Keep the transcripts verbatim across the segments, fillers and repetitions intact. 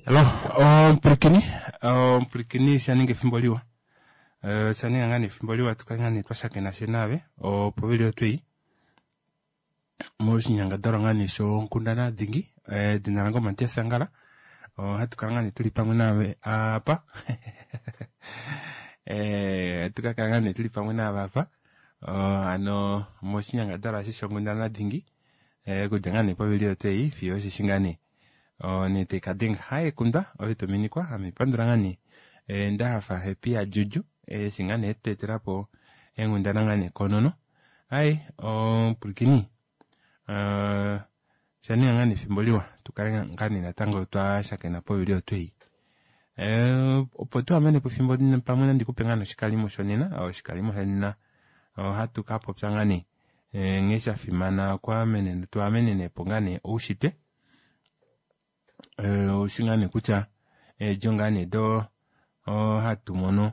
Alors, on prikini, on prikini sianinge fimboliwa. Euh, sianinga ngani fimboliwa tukangani twasake na senave, o povelio tui. Moshi nyanga doro ngani so nkundana dingi, eh, dinarango mantia sangala. O hatukangani tulipangu nawe apa. eh, tukakangani tulipangu nawe apa. O ano, moshi nyanga doro asisho nkundana dingi. Eh, kujangani povelio tui, fio sisingani. O ni te kading hai kunda o to mini kwa ami pandurangani e nda fa happy a juju e singane te trapo e ngundanangani konono ai o pulkini uh shani ngani fimboliwa tukanga ngani na tango twa shaka na po video tui e opoto amene po fimbodi pamwe ndikupengana shikalimo shonena au shikalimo hanina o hatu kapo psangani e ngesha fimana kwa amene twa amene ne pongane ushite eh ushingane kucha eh jongane do o hatu mono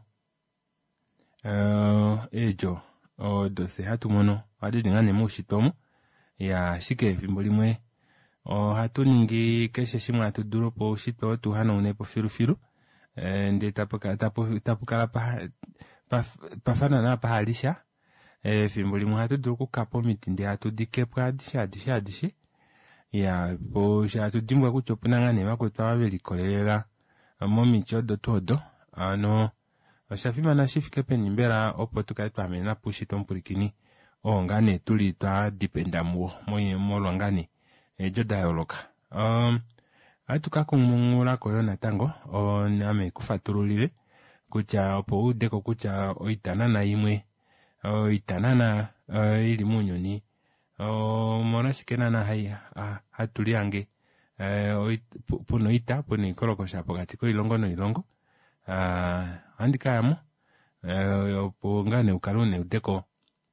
eh ejo o dose hatu mono adidi ngane mushitomo ya shike fimbolimwe o hatu ningi keshe shimwa tu duro po ushito tu hana unepo firu firu eh ndi tapuka tapu tapukala pa pafana na pahalisha eh fimbolimwe hatu duro ku kapo mitinde hatu dikepwa disha disha disha ya po shatu dimbwa kuchopuna ngane wako twaweli kolela momi chodo todo ano shafima na shifike penimbera opo tukaitwa amena pushi tompurikini o ngane tuli twa dipenda muo moye molo ngane e joda yoloka um atuka kumungula koyona tango o name kufaturulile kucha opo udeko kucha oitana na imwe o itanana uh, ili munyoni o monashikena na haya ah, hatuliange eh puno ita puno ikoloko shapo katiko ilongo no ilongo ah andika amo eh opongane ukalone udeko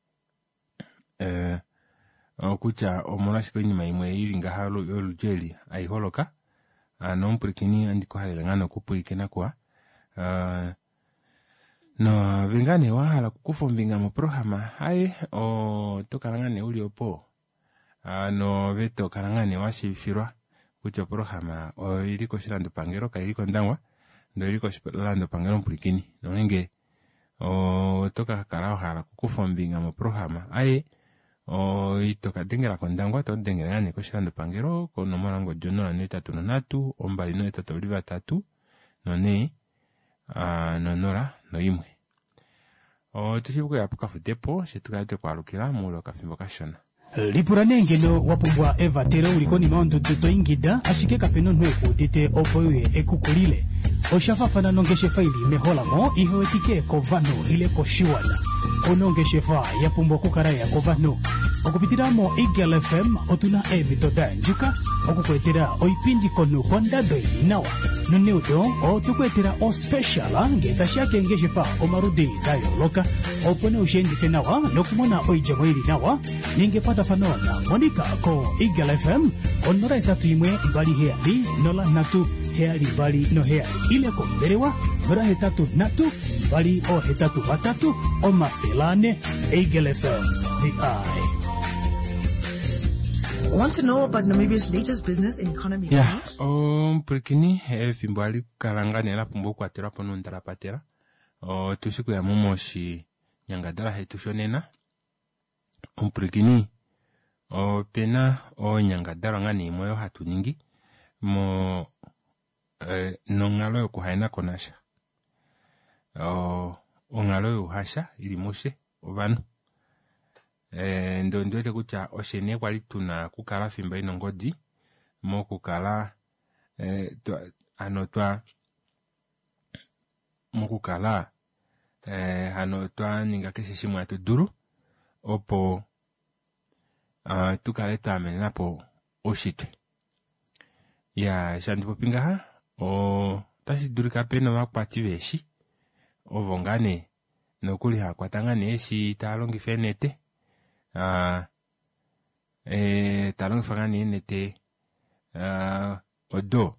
eh okucha omonashiko nyima imwe ilinga halo yolujeli aiholoka anompurikini andiko halelangana kupurikena kwa ah no vingane wahala kukufombinga mu programa hai o tokalangane uli opo ano veto kalangane washifirwa kucho programa o iliko shilando pangero ka iliko ndangwa ndo iliko shilando pangero mpurikini no nge o toka kalao hala kukufombinga mu programa hai o itoka dengera kondangwa to dengera ngane ko shilando pangero ko no morango jono na tatu no natu ombali no tatu liva tatu no ne ah no nora no imwe o tushibuko yapuka futepo shetukate kwa lukira mulo kafimbo kashona lipura nengeno wapumbwa eva tero ulikoni maondo toto ingida ashike kapeno nwe udite opoye ekukulile oshafafana nongeshe faili meholamo iho etike kovano ile koshiwana onongeshe fa yapumbwa kukaraya kovano okupitiramo Eagle F M otuna ebitoda njuka okukwetera oipindi kono kondado inawa noneudo otukwetera o special ngeta shake ngeshe fa omarudi dayo loka opone ushendi fenawa nokumona oijamo ili nawa ningepata fanona monika ko Eagle F M onora etatu imwe bali heali nola natu heali bali no heali ile komberewa nora hetatu natu bali o hetatu batatu o mafelane Eagle F M the eye. Want to know about Namibia's latest business and economy? Yeah, um, prikini e fimbali kalangane la pumbo kwa tera pono ndarapatera. O tusiku ya momoshi nyangadara hetushonena. Um prikini o pena o nyangadara ngani moyo hatu ningi mo eh, nongalo yo kuhaina konasha. O ongalo yo hasha ili moshe ovanu. Eh ndo ndwete kucha oshene kwali tuna kukala fimba ino ngodi mo kukala eh twa ano twa mo kukala eh ano twa ninga keshe shimwa to duru opo ah uh, tukale tamena po oshitwe ya shandipo pinga ha o tashi durika peno wakpativeshi ovongane nokuli ha kwatangane eshi talongi fenete ah eh talong fangani nete ah odo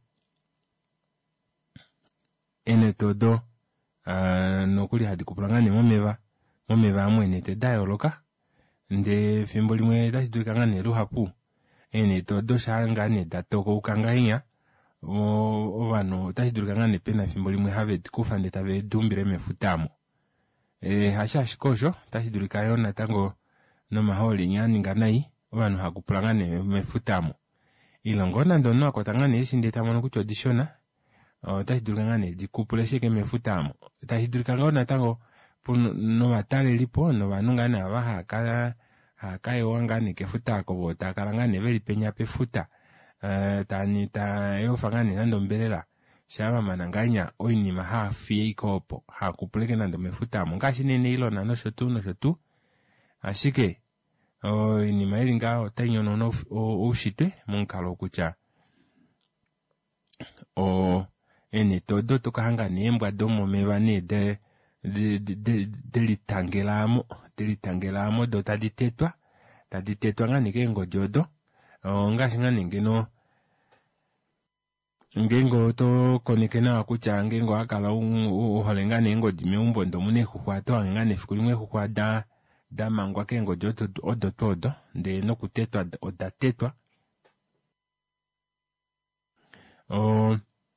ene todo ah nokuli hadi kupulangani momeva momeva amwe nete dayoloka nde fimbolimwe dashidukangane ruhapu ene todo shangane datoko ukangainya o ovano tashidulika ngane pena fimbo limwe have kufa nde tave dumbire mefutamo. E hasha shikosho tashidulika yo natango no maholi nyani nganai ovano hakupula ngane mefutamo. Ilongona ndono akotangane isi ndeta mono kucho dishona. O tashidulika ngane dikupule shike mefutamo. Tashidulika ngao natango puno no matale lipo no vanungane abaha kala hakaye wangane kefuta ko takalangane veli penya pefuta. Uh, tani ta yo fangane nando mbelela shaba mananganya oini maha fie ikopo ha kupuleke nando mefuta mungashi nene ilo na no shotu no shotu ashike o ini mairinga otanyo no no ushite munkalo kucha o ene todo tokahanga nembwa domo mebane de de de de litangelamo de litangelamo do taditetwa taditetwa ngani kengo jodo o ngashi ngani ngeno ngengo to konekena kucha ngengo akala uholengane ngo dime umbondo mune kukwato angane fikulimwe kukwada da mangwa kengo joto odo todo nde no kutetwa odatetwa o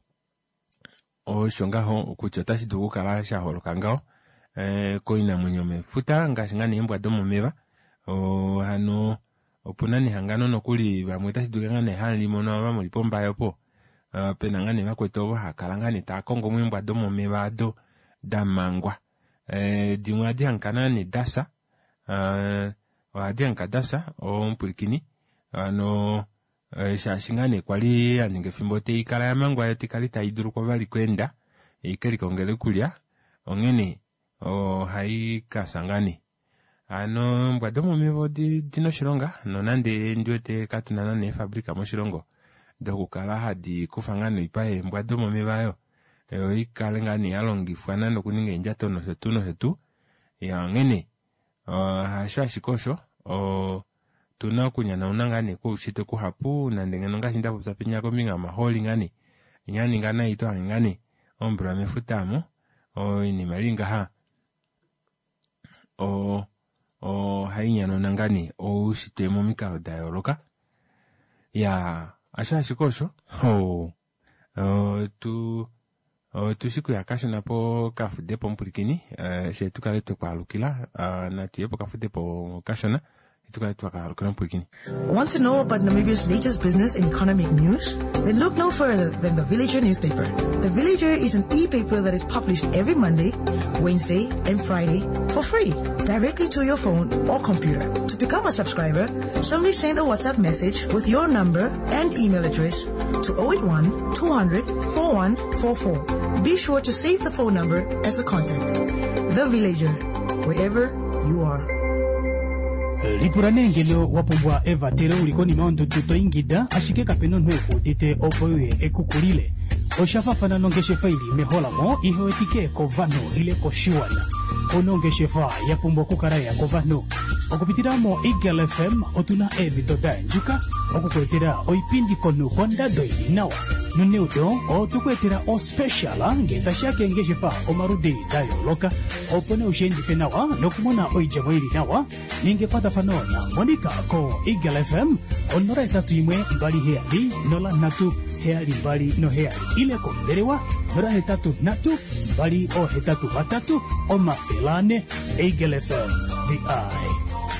o shonga ho kuchota shiduku kala sha holokangao eh koina munyome futa ngashi ngane mbwa domo meva o hano opunani hangano nokuli bamweta shiduka ngane hali mono abamuli pomba yopo. Uh, penangane makwetobo hakalangane ta kongo mwimbwa domo mebado da mangwa eh dimwadi hankanane dasa uh, wadi hankadasa o mpulkini ano uh, shashingane kwali aninge fimbote ikala ya mangwa yotikali taiduru kwa bali kwenda ikeli kongele kulia ongene o hai kasangane ano mbwa domo mebo di dino shironga no nande ndiote katunana ne fabrika mo shirongo doku kala hadi kufangano ipae mbwado momebayo eo ikale ngani alongifwana no kuninge njato no setu no setu ya ngene o hashwa shikosho o tuna kunyana unangane ko ushite ku hapu na ndengeno ngashinda kupsapinya ko minga maholi ngani nyani ngana ito ngani ombra mefutamo o ini maringa ha o o hainya no nangani o ushite mo mikaro dayoroka ya asha shikosho ho uh, tu uh, tu siku ya kasho na po kafude po mpurikini uh, she tukale tu kwa alukila uh, na tuye po kafude po kasho na tukale tu kwa alukila mpurikini. Want to know about Namibia's latest business and economic news? Then look no further than The Villager newspaper. The Villager is an e-paper that is published every Monday, Wednesday, and Friday for free, directly to your phone or computer. To become a subscriber, simply send a WhatsApp message with your number and email address to zero eight one, two hundred, forty-one forty-four. Be sure to save the phone number as a contact. The Villager, wherever you are. Lipura nengelo wapumbwa Eva tere uliko ni maondo tuto ingida ashike kapeno nweko dite opoye ekukulile oshafafana nongeshe faili mehola mo iho etike kovano ile koshiwana onongeshe fa yapumbwa kukaraya kovano okupitiramo Eagle F M otuna ebi tota njuka okukwetera oipindi konu konda doili nawa nuneudo o tukwetera o special ngeta shake ngeshe fa omarude dayo loka opone ushendi fenawa nokumona oijamo ili nawa ninge pata fanona monika ko Eagle F M onora etatu imwe mbali heali nola natu heali mbali no heali ile konderewa nora hetatu natu mbali o hetatu matatu o mafelane Eagle F M the eye.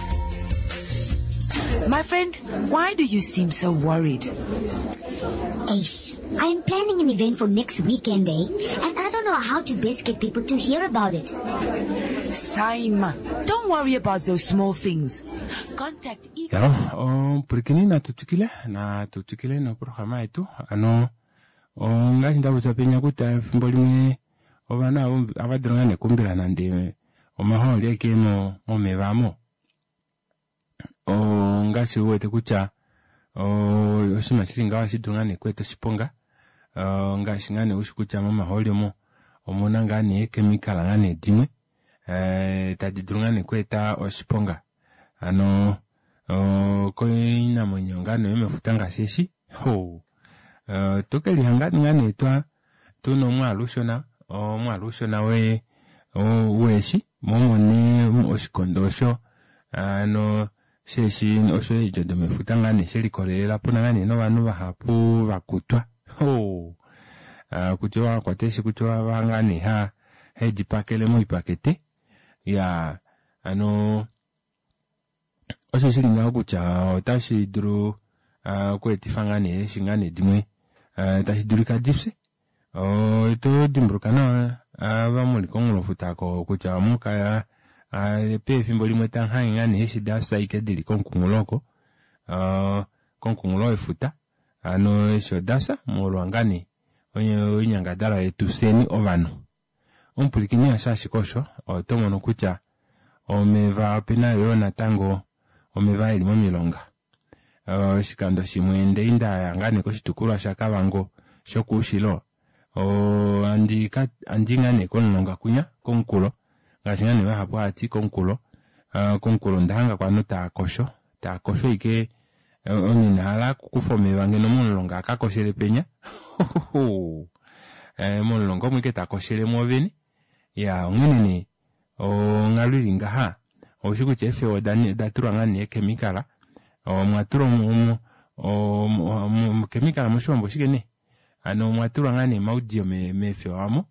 My friend, why do you seem so worried? Ace, I am planning an event for next weekend, eh? And I don't know how to best get people to hear about it. Same. Don't worry about those small things. Contact Eagle. Yaro, o purikini na tutukile na tutukile no programa itu ano o ngashi ndabu zapenya kuta fimbolimwe obana abadrongane kumbira nande o maholi yake mo mo mevamo o ngashi wete kucha o osima chiringa washidungane kweto shiponga o ngashi ngane ushikucha mo maholi mo omona ngane chemical ngane dimwe eh tadidrungane kweta oshiponga ano o koina monyongano yemefutanga sheshi ho Uh, tokeli hangani ngane twa tuno mwalushona o mwalushona we o weshi momone oshikondosho ano sheshi osho ejode mefutanga ne sheli kolela puna ngane no banu bahapu bakutwa ho uh, kuchoa kwa teshi kuchoa wangani ha heji pakele mo ipakete ya ano oso silinga kucha tashi duru uh, kweti fangani shingani dimwe uh, tashi duru ka dipsi o ito dimbrukana aba muli kongulo futako kucha muka ya uh, pe fimbo limwe tanha ngani heshi dasa ikedili konkunguloko uh, konkungulo efuta ano esho dasa molwangani onye onyangadala etuseni ovano umpulikini ashashi kosho otomo no kucha omeva pena yona tango omeva elimo milonga uh, shikando shimwende inda yangane koshitukura shakabango shokushilo o andi kat andi ngane kononga kunya konkulo ngashingane wa hapo ati konkulo uh, konkulo ndanga kwa nota kosho ta kosho ike oni nala kufome bange no mulonga akakoshele penya eh mulongo mwike takoshele moveni ya nginini o ngalulinga ha o shiku chefe o dani datura ngani chemical o mwaturo mu o chemical mu shombo shikene ano mwaturo ngani maudio me mefe wamo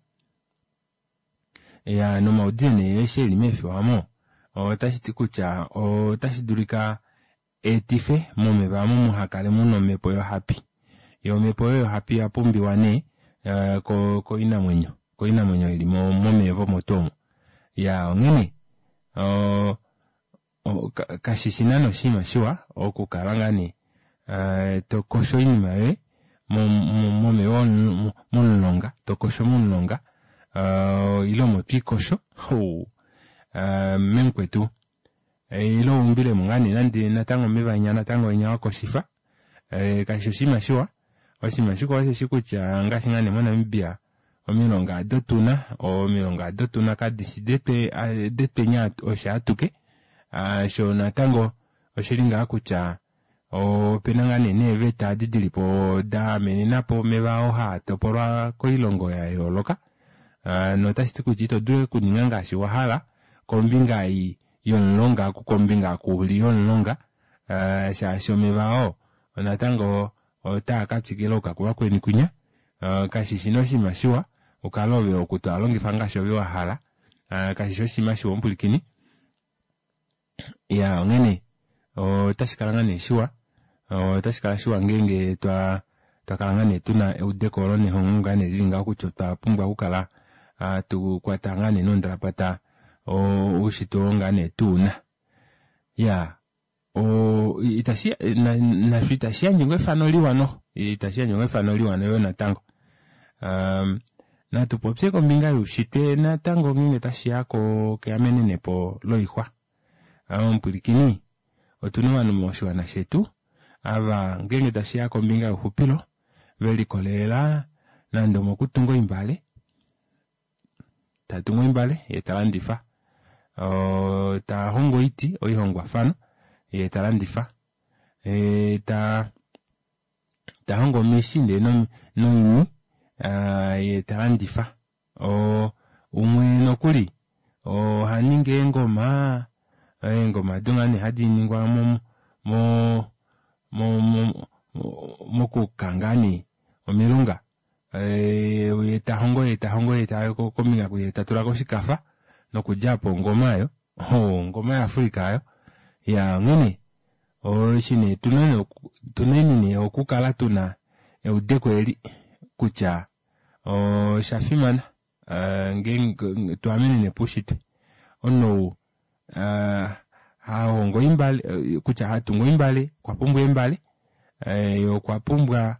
ya no maudio ne yesheli mefe wamo o tashitikucha o tashidurika etife mome ba mu hakale muno mepo yo happy yo mepo yo happy apumbi wane uh, ko ko ina mwenyo ko ina mwenyo ili mo mome evo motomo ya ngini o o kashishinano shima shwa o kukaranga ni uh, to kosho ini mawe mo mome won mononga to kosho mononga uh, ilo mo pikosho ho uh, menkwetu e ilo umbile mungani nandi natango mevanya natango nyawa koshifa e kashoshima shwa oshima shiko wase shikucha ngashingane mwana mbia omilonga dotuna o milonga dotuna ka disidete dete nya oshatuke a sho natango oshilinga akucha o penangane neve ta didilipo da meninapo meva oha topora koilongo ya yoloka no tashitukuchito dure kuninganga shi wahala kombinga i yonlonga kukombinga kuhuli yonlonga uh, sha shomevao onatango ota kapchikelo kakuwa kweni kunya uh, kashishino shimashua ukalowe okuto alongifanga showe wahala uh, kashisho shimashu ompulikini ya ngene o tashikalangane shua o tashikala shua ngenge twa twakalangane tuna eudekolone hongane zinga kuchota pumbwa kukala uh, tukwatangane nondrapata o ushito ngane tuna ya o itashia na na itashia nyongwe fanoliwa no itashia nyongwe fanoliwa no yona tango um na tupopse kombinga ushite na tango ngine tashia ko ke amenene po loihwa um pulikini otuno wanu moshwa na shetu ava ngenge tashia kombinga uhupilo veli kolela na ndomo kutungo imbale tatungo imbale yetalandifa o ta hongo iti o ihongwa fano ye talandifa e ta ta hongo mishinde no no ini uh, ye talandifa o umwe no kuli o haninge ngoma e ngoma dungane hadi ningwa mo mo mo mo mo kukangani o milunga e ye ta hongo ye ta hongo ye ta ko kominga ku ye tatura ko shikafa no kujapo ngoma yo oh ngoma ya Afrika yo ya ngene o shine tunene tuneni ne okukala tuna e udeko eli kucha o shafimana uh, ngeng tuamini ne pushit ono uh, ha ngo imbale uh, kucha hatu ngo imbale kwa pumbwa imbale eh yo kwa pumbwa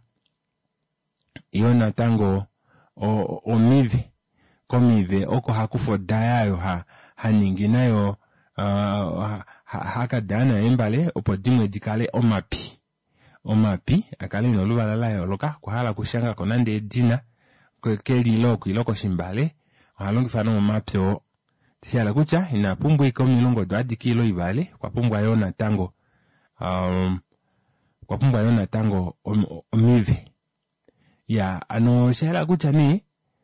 yona tango o omive komive oko hakufo dayayo ha haningi nayo uh, ha, haka dana embale opo dimwe dikale omapi omapi akale no lubalala yoloka kuhala kushanga konande dina keli loko iloko shimbale halongi fano mapyo tishala kucha ina pumbwa ikomilongo dwadi kilo ibale kwa pumbwa yona tango um kwa pumbwa yona tango om, omive ya ano shala kucha ni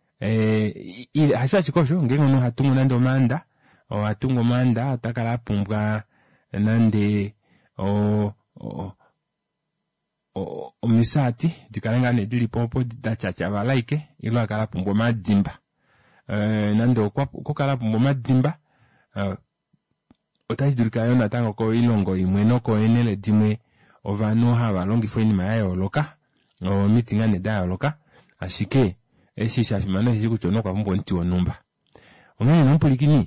eh ile haswa chikosho ngengo no hatungo nando manda o hatungo manda atakala pumbwa nande o o o, o misati dikalenga ne dili popo da chacha balaike ilo akala pumbo madimba eh nando kwa ko kala pumbo madimba uh, otaji dulika yona tango ko ilongo imweno ko enele dimwe ovano haba longi fweni mayo loka o meetinga ne da loka ashike esi shafimano hiku chono kwa pumbo nti onumba ongani nompulikini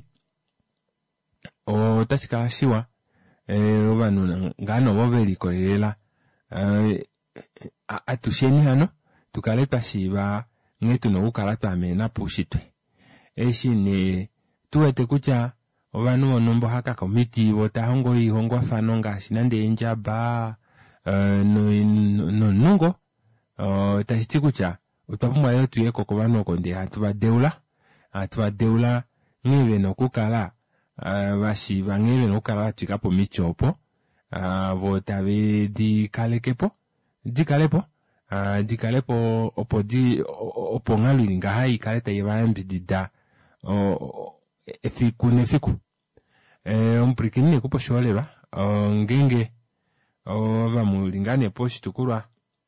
o tachika shiwa eh ovano ngano boveli ko yela Uh, atusheni hano tukaleta shiba ngetu no ukalata amena pushitwe eshi ne tuwete kucha ovanu onombo haka komiti wota hongo ihongo fano ngashi nande njaba uh, no, no, no nungo uh, tahiti kucha utapumwa yetu yeko kovano konde hatuwa deula hatuwa deula ngewe no kukala uh, vashiba ngewe no kukala tuikapo michopo Uh, vota ve di kalekepo di kalepo uh, di kalepo opo di opo ngalu nga hai kaleta yebambi dida o efiku nefiku eh umprikini kupo sholela ngenge o va mulingane poshi tukurwa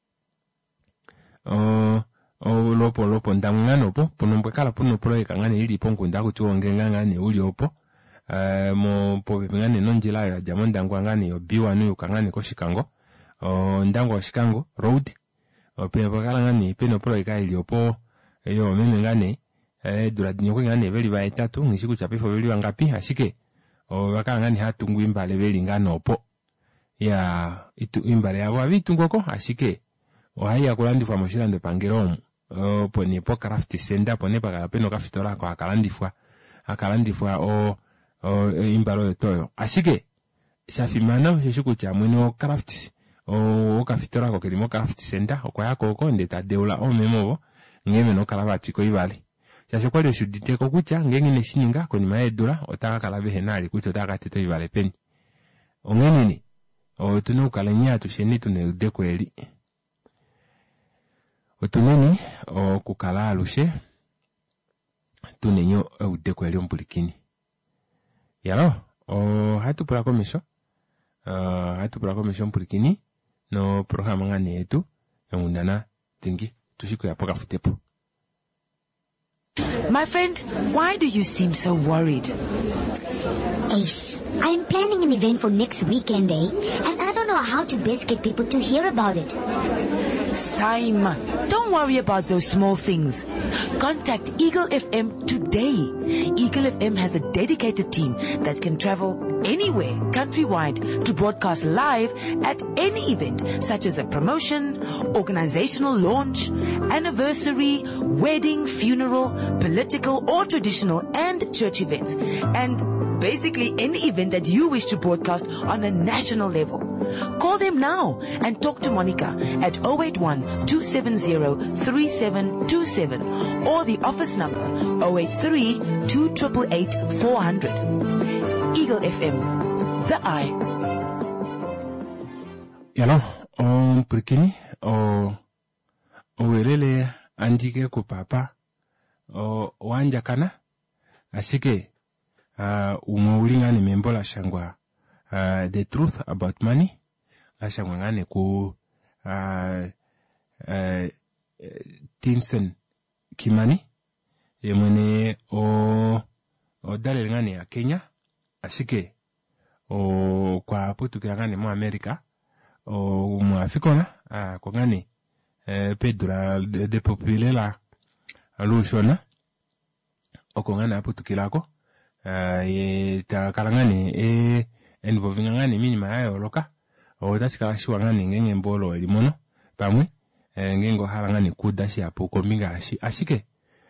o o lopo lopo ndamngano po ponombe kala pono proyeka ngane ili pongo ndaku tuongenga ngane uli opo Uh, mo pobe ngane nonjila ya jamonda ngwangane yo biwa no kangane ko shikango o ndango shikango road o pe bakala ngane peno pro ikaili opo yo meme ngane eh duradinyo ko ngane beli ba etatu ngishiku chapifo beli wangapi ashike o bakala ngane hatungu imbale beli ngano opo ya itu imbale yabo abitungoko ashike o haya kulandifwa moshilando pangeromo o poni po craft senda poni pakala peno kafitora ko akalandifwa akalandifwa o o imbalo toyo ashike shafimana sheshuku cha mwino craft o kafitora ko kelimo craft center okwaya koko ndeta deula o memovo ngeme no kalabati ko ibale shashokwale shudite ko kucha ngenge ne shininga ko ni maedura otaka kalabe henali kucho taka teto ibale peni ongenini o tuno kalanya tusheni tune dekweli otuneni o kukala alushe tunenyo o dekweli ompulikini yalo o hatu pura komisho uh, hatu pura komisho mpurikini no programa ngane yetu ngundana tingi tushiko ya poka futepo. My friend, why do you seem so worried? Ace, I'm planning an event for next weekend, eh? And I don't know how to best get people to hear about it. Saima, don't worry about those small things. Contact Eagle F M today. Eagle F M has a dedicated team that can travel anywhere countrywide to broadcast live at any event, such as a promotion, organizational launch, anniversary, wedding, funeral, political or traditional and church events, and basically any event that you wish to broadcast on a national level. Call them now and talk to Monica at zero eight one, two seven zero, three seven two seven or the office number zero eight three, two eight eight, four hundred. Eagle F M, the eye. Yalo, on prikini o uwelele andike ku papa o wanja kana asike uh, umaulinga ni membola shangwa uh, the truth about money ashangwa ngane ku uh, uh, Timson Kimani yemwene o o dale ngane ya Kenya asike o kwa putu kia ngane mu Amerika o mu Afikona uh, kwa ngane uh, pedura de, de populela alushona o kwa ngane putu kilako uh, ye ta kalangane e involving ngane minima ayo loka o tasika shiwa ngane ngenge mbolo elimono pamwe e, ngengo hala ngane kudashi apo kominga ashi ashike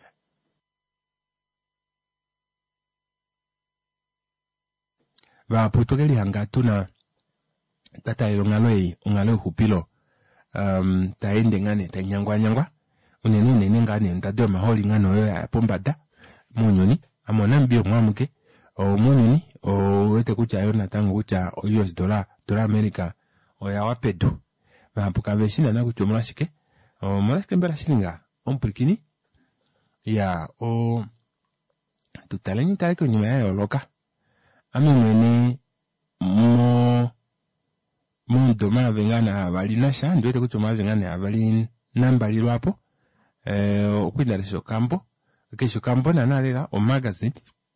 va potokeli hanga tuna tata ilo ngaloi ngaloi hupilo um taende ngane tanyangwa nyangwa unenu nene ngane ndado maholi ngano yo ya pombada munyoni amona mbio mwamuke o munyoni o wete kucha yo natango kucha o U S dollar dollar America o ya wapedu va puka veshina na kuchomla shike o mara skembera shilinga ompurikini ya o tutalenyi tareko nyuma ya loka ami mwene mo mundo mavengana avalinasha ndwete kuti mavengana avali nambalirwapo eh okwindala shokambo kesho kambo nanalera o magazine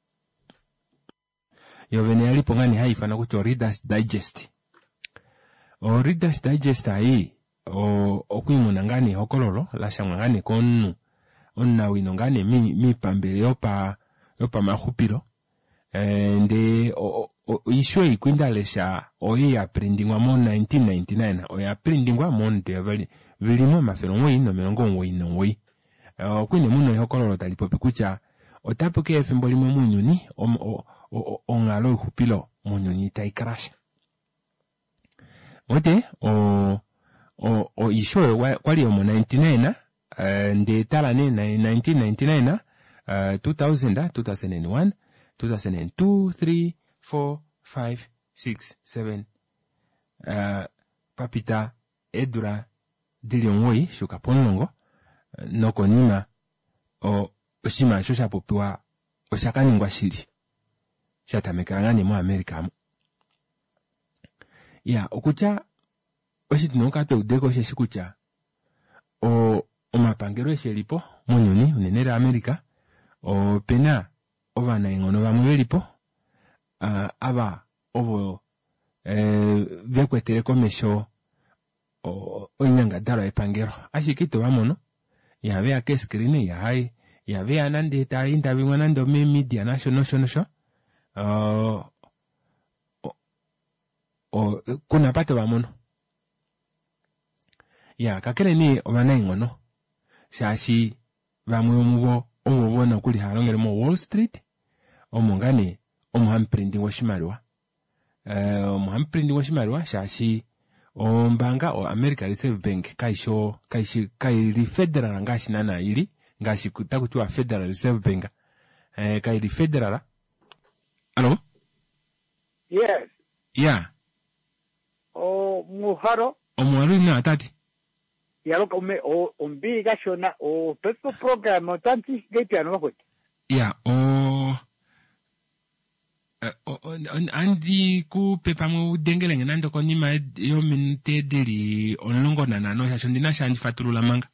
yovene yalipo ngani haifana kuti Reader's Digest. O Reader's Digest ayi o okwimuna ngani hokololo lasha ngani konu onna wino ngani mi mi pambele yopa yopa mahupiro eh nde o, o isho ikwindalesha oyi aprendingwa mo nineteen ninety-nine oyi aprendingwa mo ndevali vilimo mafero ngwe ino melongo ngwe ino ngwe uh, kwine muno hokololo talipopi kucha otapuke efimbo limwe munyuni ongalo ihupilo munyuni taikrasha ote o o o isho kwali omo ninety-nine uh, nde tala ne nineteen ninety-nine uh, two thousand, two thousand one, two thousand two, three, four, five, six, seven uh, papita edura dilionwoi shuka ponlongo noko nima o oshima shosha popiwa oshakaningwa shiri shatamekarangani mu America mu ya okucha oshitinoka to deko sheshikucha o omapangero eshelipo munyuni unenera America o pena ovana ingono bamwelipo uh, aba ovo eh vekwetere komesho o onyanga daro epangero ashikito bamono ya vea ke screen ya hai ya vea nande ta interview wanando me media national show show uh, o, o kuna pato bamono ya kakele ni obana ingono shashi bamwe mubo omubona kuli halongere mo Wall Street omungane omuhamprinting washimarwa eh uh, omuhamprinting washimarwa shashi ombanga o America Reserve Bank kaisho kaishi kairi federal ngashi nana ili ngashi kutakutua Federal Reserve Bank eh kairi federal. Hello? Yes. Yeah. O muharo o muharo na atati yalo kome o ombiga shona o pepo program tanti gepiano bakot. Yeah, o Uh, andi ku pepa mu dengelenge nando koni ma yo minute deli onlongo nana no sha ndina sha ndifatulula manga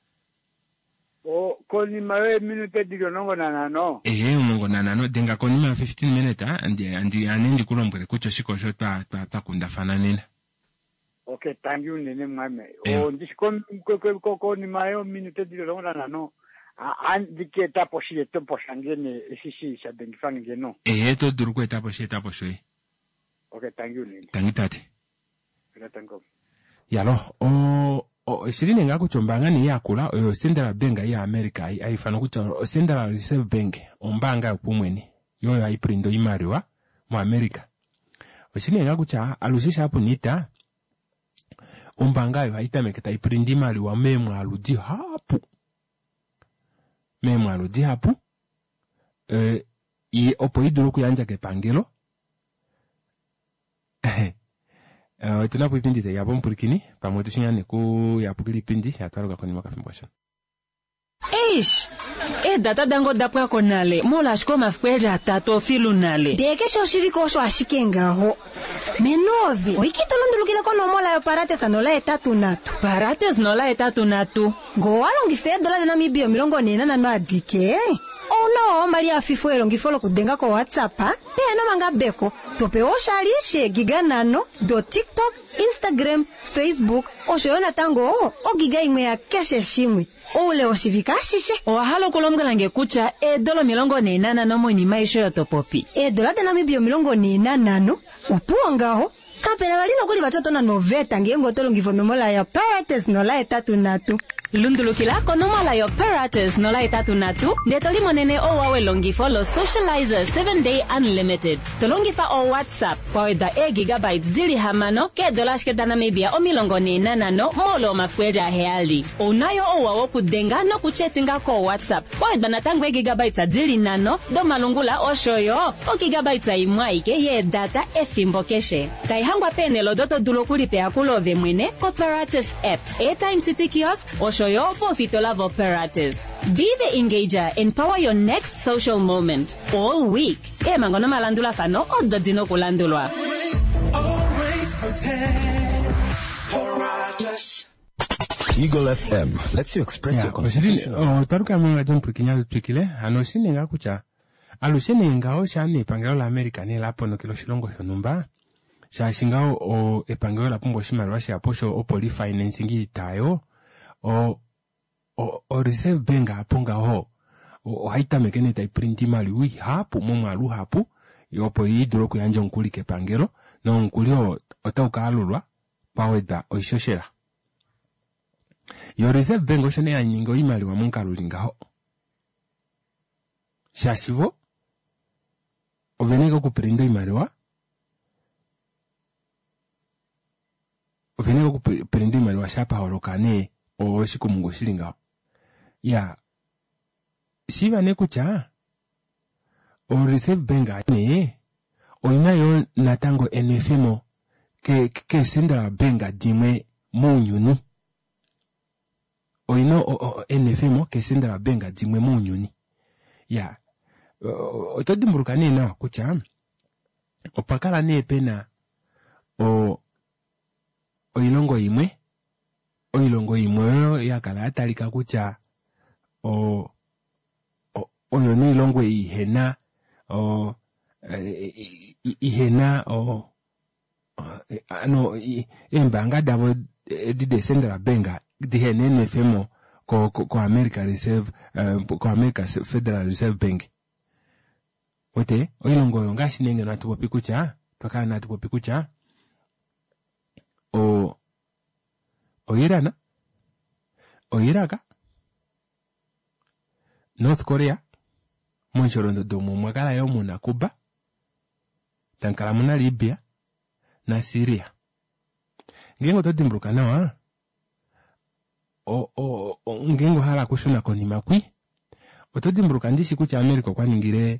o koni ma minute deli onlongo nana no eh onlongo nana no denga koni ma fifteen minutes andi andi anendi kulombere kucho shiko sho twa twa kunda fananina. Okay, thank you nene mame o ndishikon ko koni ma yo minute deli onlongo nana no andi ke tapo shi tempo shangene sisi sha bengifanga no eh to duru ko tapo shi tapo shi. Okay, thank you nene thank you tate tango yalo o o shirine ngako chombanga ni yakula o Central Bank ya America ai fana kuti o Central Reserve Bank ombanga yapumweni yoyo aiprindo imariwa mu America o shirine ngako cha alushisha hapo nita ombanga yo aitameketa iprindi imariwa memwa aludi hapo memwa aludi hapo eh i opo iduro kuyanja ke pangelo Uh, tunapo ipindi te yabo mpurikini pamoja tushingane ku yapukili ipindi yatwaruka koni makafimbosho. Eish, e data dango dapwa konale, mola shko mafkweja tato filu nale. Deke shoshiviko sho ashikenga ho. Menovi, oikito londulukile kono mola yo parates anola etatu natu. Parates nola etatu natu. Go alongi fe dola de namibio milongo nena nanu adike. Oh no, Maria Fifuelo ngifolo kudenga ko WhatsApp ha. Peno manga beko. Tope oshalishe giganano do TikTok, Instagram, Facebook. Oshoyona tango o, o giga imwe ya keshe shimwe. Ole oshivika shishe. O halo kolomga lange kucha e dolo milongo nena nano mo ni maisho ya topopi. E dola de namibio milongo nena nano. Upuanga ho. Kapena walino kuli watoto na noveta ngengo tolo ngifondo mola ya parates nola etatu natu. Lundulukila konomala yo paratus nola etatu natu de tolimo nene o wawe longifo lo socializer seven day unlimited tolongifa o WhatsApp kwa da e gigabytes dili hamano ke dolashke dana mebia o milongo nena nano molo mafweja heali unayo o wawo kudenga no kuchetinga ko WhatsApp kwa da natangwe gigabytes dili nano do malungula o shoyo o gigabytes imwai ke ye data efimbo keshe kai hangwa pene lo doto dulokuli pe akulo vemwene ko paratus app airtime city kiosk o Shoyo Fitola Operatis. Be the engager, empower your next social moment all week. E mangono malandula fano o dodino kulandulwa. Always prepare. Eagle F M lets you express Yeah, your constitution. oh, taruka mga jom prikinya tukile, ano sinenga kucha. Alu sinenga o shani pangelo la Amerika ni lapo no kilo shilongo shonumba. Sha shingao o epangelo la pumbo shima rwashi aposho o poli financing itayo. O, o, o reserve benga aponga ho. O, o haita mekene tai printi mali ui hapu, muma alu hapu. Yopo hidro kuyanja unkuli ke pangelo. No unkuli o, o tauka alulwa. Paweda o ishoshera. Yo reserve bengo shane ya nyingo imali wa munka lulinga ho. Shashivo. Ovenega kupirindo imali wa. Ovenega kupirindo imali wa shapa horokane. O shiku mungo shilinga ho. Ya. Shiva ne kucha. O reserve benga ne. O inayo natango N F M ke, ke sendra benga dime muunyuni. O ino o, o N F M ke sendra benga dime muunyuni. Ya. O, o todi mburukane na kucha. O pakala ne pena. O, o ilongo imwe. O ilongo imwe ya kala atalika kucha. O, o, o yoni ilongo ihena. O, e, ihena o, ano, embanga davo di descendra benga. Di N F M ko, ko, ko America Reserve, uh, ko America Federal Reserve Bank. Ote, o ilongo yonga shinenge na tupo pikucha, toka na tupo pikucha. O, o Irana, o Iraka, North Korea, Monchorondo domo mwakala yomu na Cuba, tankala muna Libya, na Syria. Ngengo toti mbruka nawa, o, o, o, ngengo hala kushuna koni makwi, o toti mbruka ndishi kucha Amerika kwa ningire,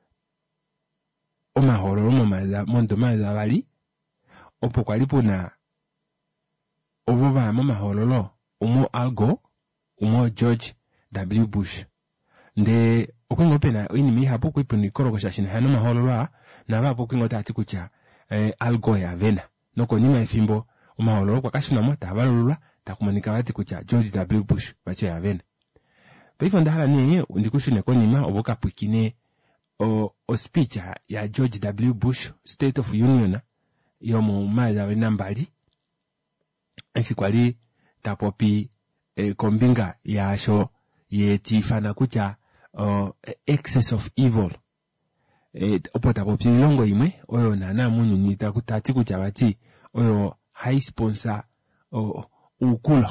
o mahoro, o maza, mondo maza wali, o pokwalipo na, o vova ama mahoro, umo Al Gore, umo George W. Bush. Nde, okwengo pena, ini mi hapo kwipo ni koro kushashina, hano mahoro na wapo kwengo tati kucha, eh, Al Gore ya vena. Noko nima ifimbo, umaholo kwa kashuna mota, walulula, takumanika wati kucha George W. Bush, wacho ya vena. Paifo ndahala niye, undikushune kwa nima, ovoka pwikine, o, o speech ya George W. Bush, State of Union, yomo maza wena mbali, esi kwali, tapopi, e, kombinga ya asho, ye tifana kucha, o, excess of evil. E, opo tapopi longo imwe, oyo nana munyu nita kutati kucha wati, oyo high sponsor, o, ukulo.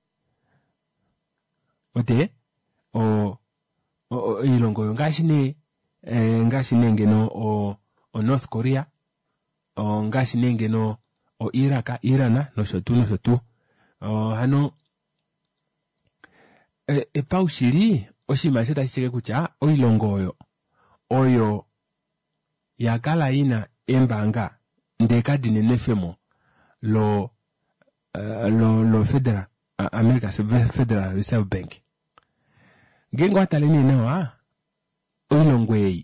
Ote, o, o, o ilongo yo ngashine, e, ngashine ngeno, o, o North Korea, o ngashine ngeno, o Iraka, Irana, no sotu, no sotu, o, hano, e, e paushiri, oshima shota shicheke kucha, o ilongo yo, oyo, yakala ina embanga, ndeka dine nefemo, lo, uh, lo, lo Federal, uh, America Federal Reserve Bank. Gengo atalini nawa, oilongwei.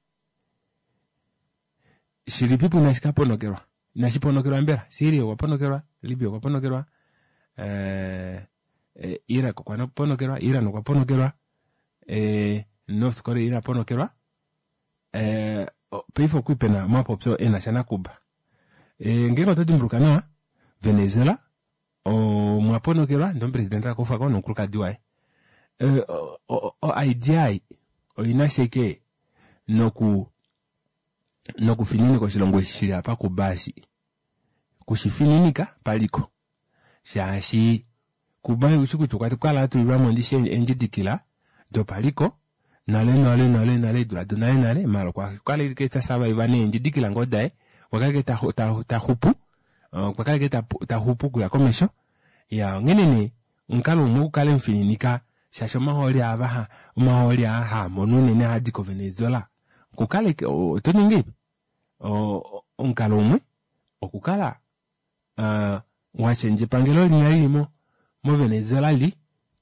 Shiripipu nashika ponokerwa. Nashiponokerwa mbera. Syria waponokerwa, Libya waponokerwa, eh, eh, Iraq kwa ponokerwa, Iran kwa ponokerwa, eh, North Korea ina ponokerwa, eh, peifo kuipena mapo pso ena shana Cuba. Eh, ngengo todi mbrukana, Venezuela, o mwaponokerwa, ndo presidenta kufa kwa nukuluka diwae. Eh, o, o, o I D I, o inasheke, noku, noku finini kwa shilongo shiri hapa kubashi. Kushifininika, paliko. Shashi, kubayi ushuku chukati kwa la tuliwa mwandishe enje dikila, do paliko, nale, nale, nale, nale, durado, nale, nale, malo kwa, kwa le keta saba ivane enje dikila ngodae, wakake ta, ta, ta hupu, uh, wakake ta, ta hupu kuya komesho, ya ngenene, unkalo mu kale mfininika, shasho maholi abaha, maholi aha, monune ne hadiko Venezuela, kukale, o, toninge, o, unkalo mwe, o kukala, uh, wachenje pangelo linalimo, mo Venezuela li,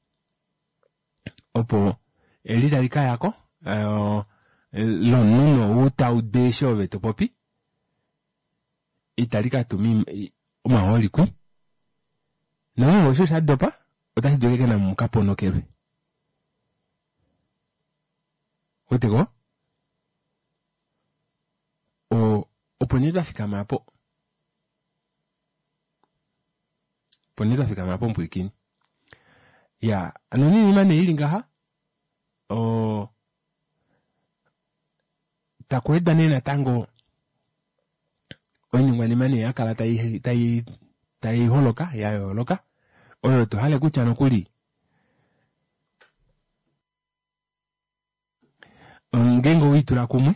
opo, elita lika yako, uh, lonuno uta udesho veto popi, italika tumi, umaholi kwi, na washo shadopa, Ota doge na mukapo no kerwe. Otego? O oponido afika mapo. Ponido afika mapo mpwikini. Ya, anonini mane ilinga ha? O takweda nena tango onyu mwani mane ya kala tai tai tai holoka ya holoka oyo to hale kucha no kuli ngengo witura kumwe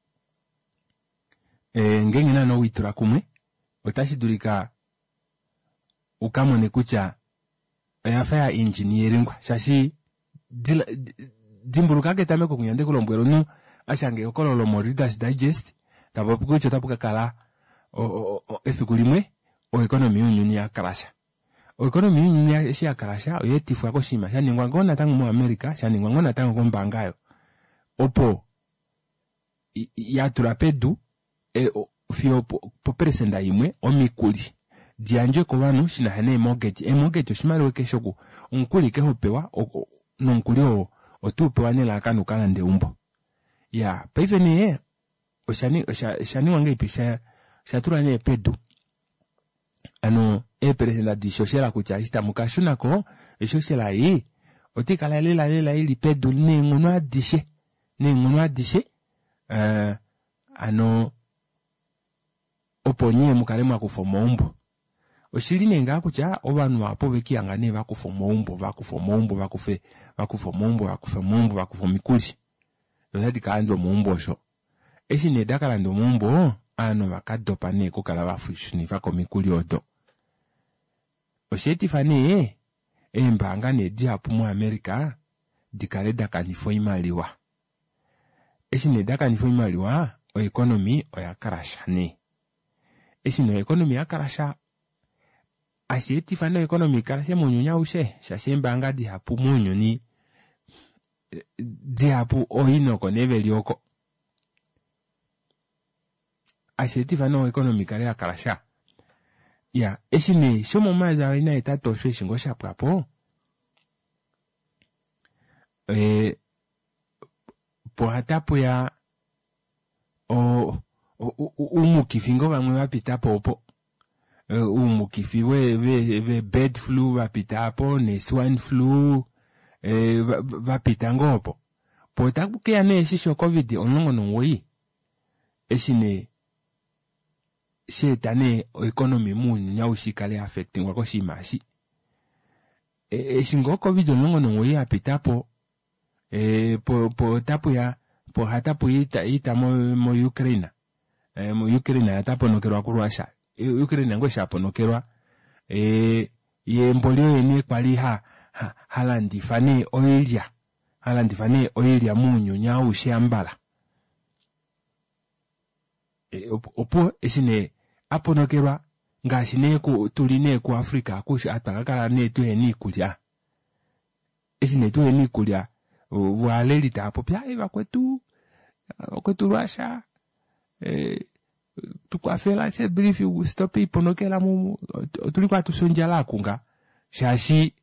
e ngengi na no witura kumwe otashidulika ukamone kucha ya faya engineering shashi dimburuka ke tameko kunyande kulombwero nu ashange okololo mo Reader's Digest tabopuko chotapuka kala o o o efikulimwe o economy unyuni ya karasha o economy unyuni ya shi ya karasha o yetifu ako shima yani ngwangona tangu mu America yani ngwangona tangu ko mbangayo opo ya turapedu e fio po presenda imwe o mikuli dianje ko banu shina hane mortgage e mortgage oshimali wekeshoku unkuli ke hopewa o nonkuli o otupewa nela kanu kala ndeumbo ya paife ni oshani oshani wange ipisha shatura ne pedu ano e presenda di social kucha ista mukashuna ko e social ai otikala lela lela ili pedu ne ngono adishe ne ngono adishe eh ano oponye mukalema kufoma umbo oshirine nga kucha obanu apo bekianga ne bakufoma umbo bakufoma umbo bakufe bakufoma umbo bakufoma umbo bakufoma mikuli yodi kaandro mumbosho esi ne dakala ndo mumbo ano bakadopa ne kokala bafushuni fako mikuli odo osheti fane embanga ne diapu mu America dikale dakani fo imaliwa esi ne dakani fo imaliwa o economy o ya karasha ne esi no economy ya karasha asheti fane economy karasha munyunya ushe shashembanga diapu munyuni diapu oinoko nevelioko asheti fano economy kale akarasha ya esine shomo maza ina etato shwe shingo shapapo eh po hatapo ya o umukifingo bamwe bapitapo opo umukifi we we we bird flu bapitapo ne swine flu eh va pitango po pota kuke ane shisho covid onongo nongoi esine shetane economy mun nya ushikale affecting wako shimashi e shingo covid onongo nongoi apitapo eh po po tapo ya po hatapo ita ita mo mo Ukraine eh mo Ukraine hatapo nokerwa ku Russia Ukraine ngo shapo nokerwa eh ye mbolio ene kwali ha ha halandi fane oilia halandi fane oilia munyu nya ushambala e opo esine aponokerwa ngashine ku tuline ku Africa ku atakakala ne tu eni kulya esine tu eni kulya walelita apo pya eba kwetu kwetu Russia eh tukwafela se brief you stop iponokela mu tulikuwa tusonjala kunga shashi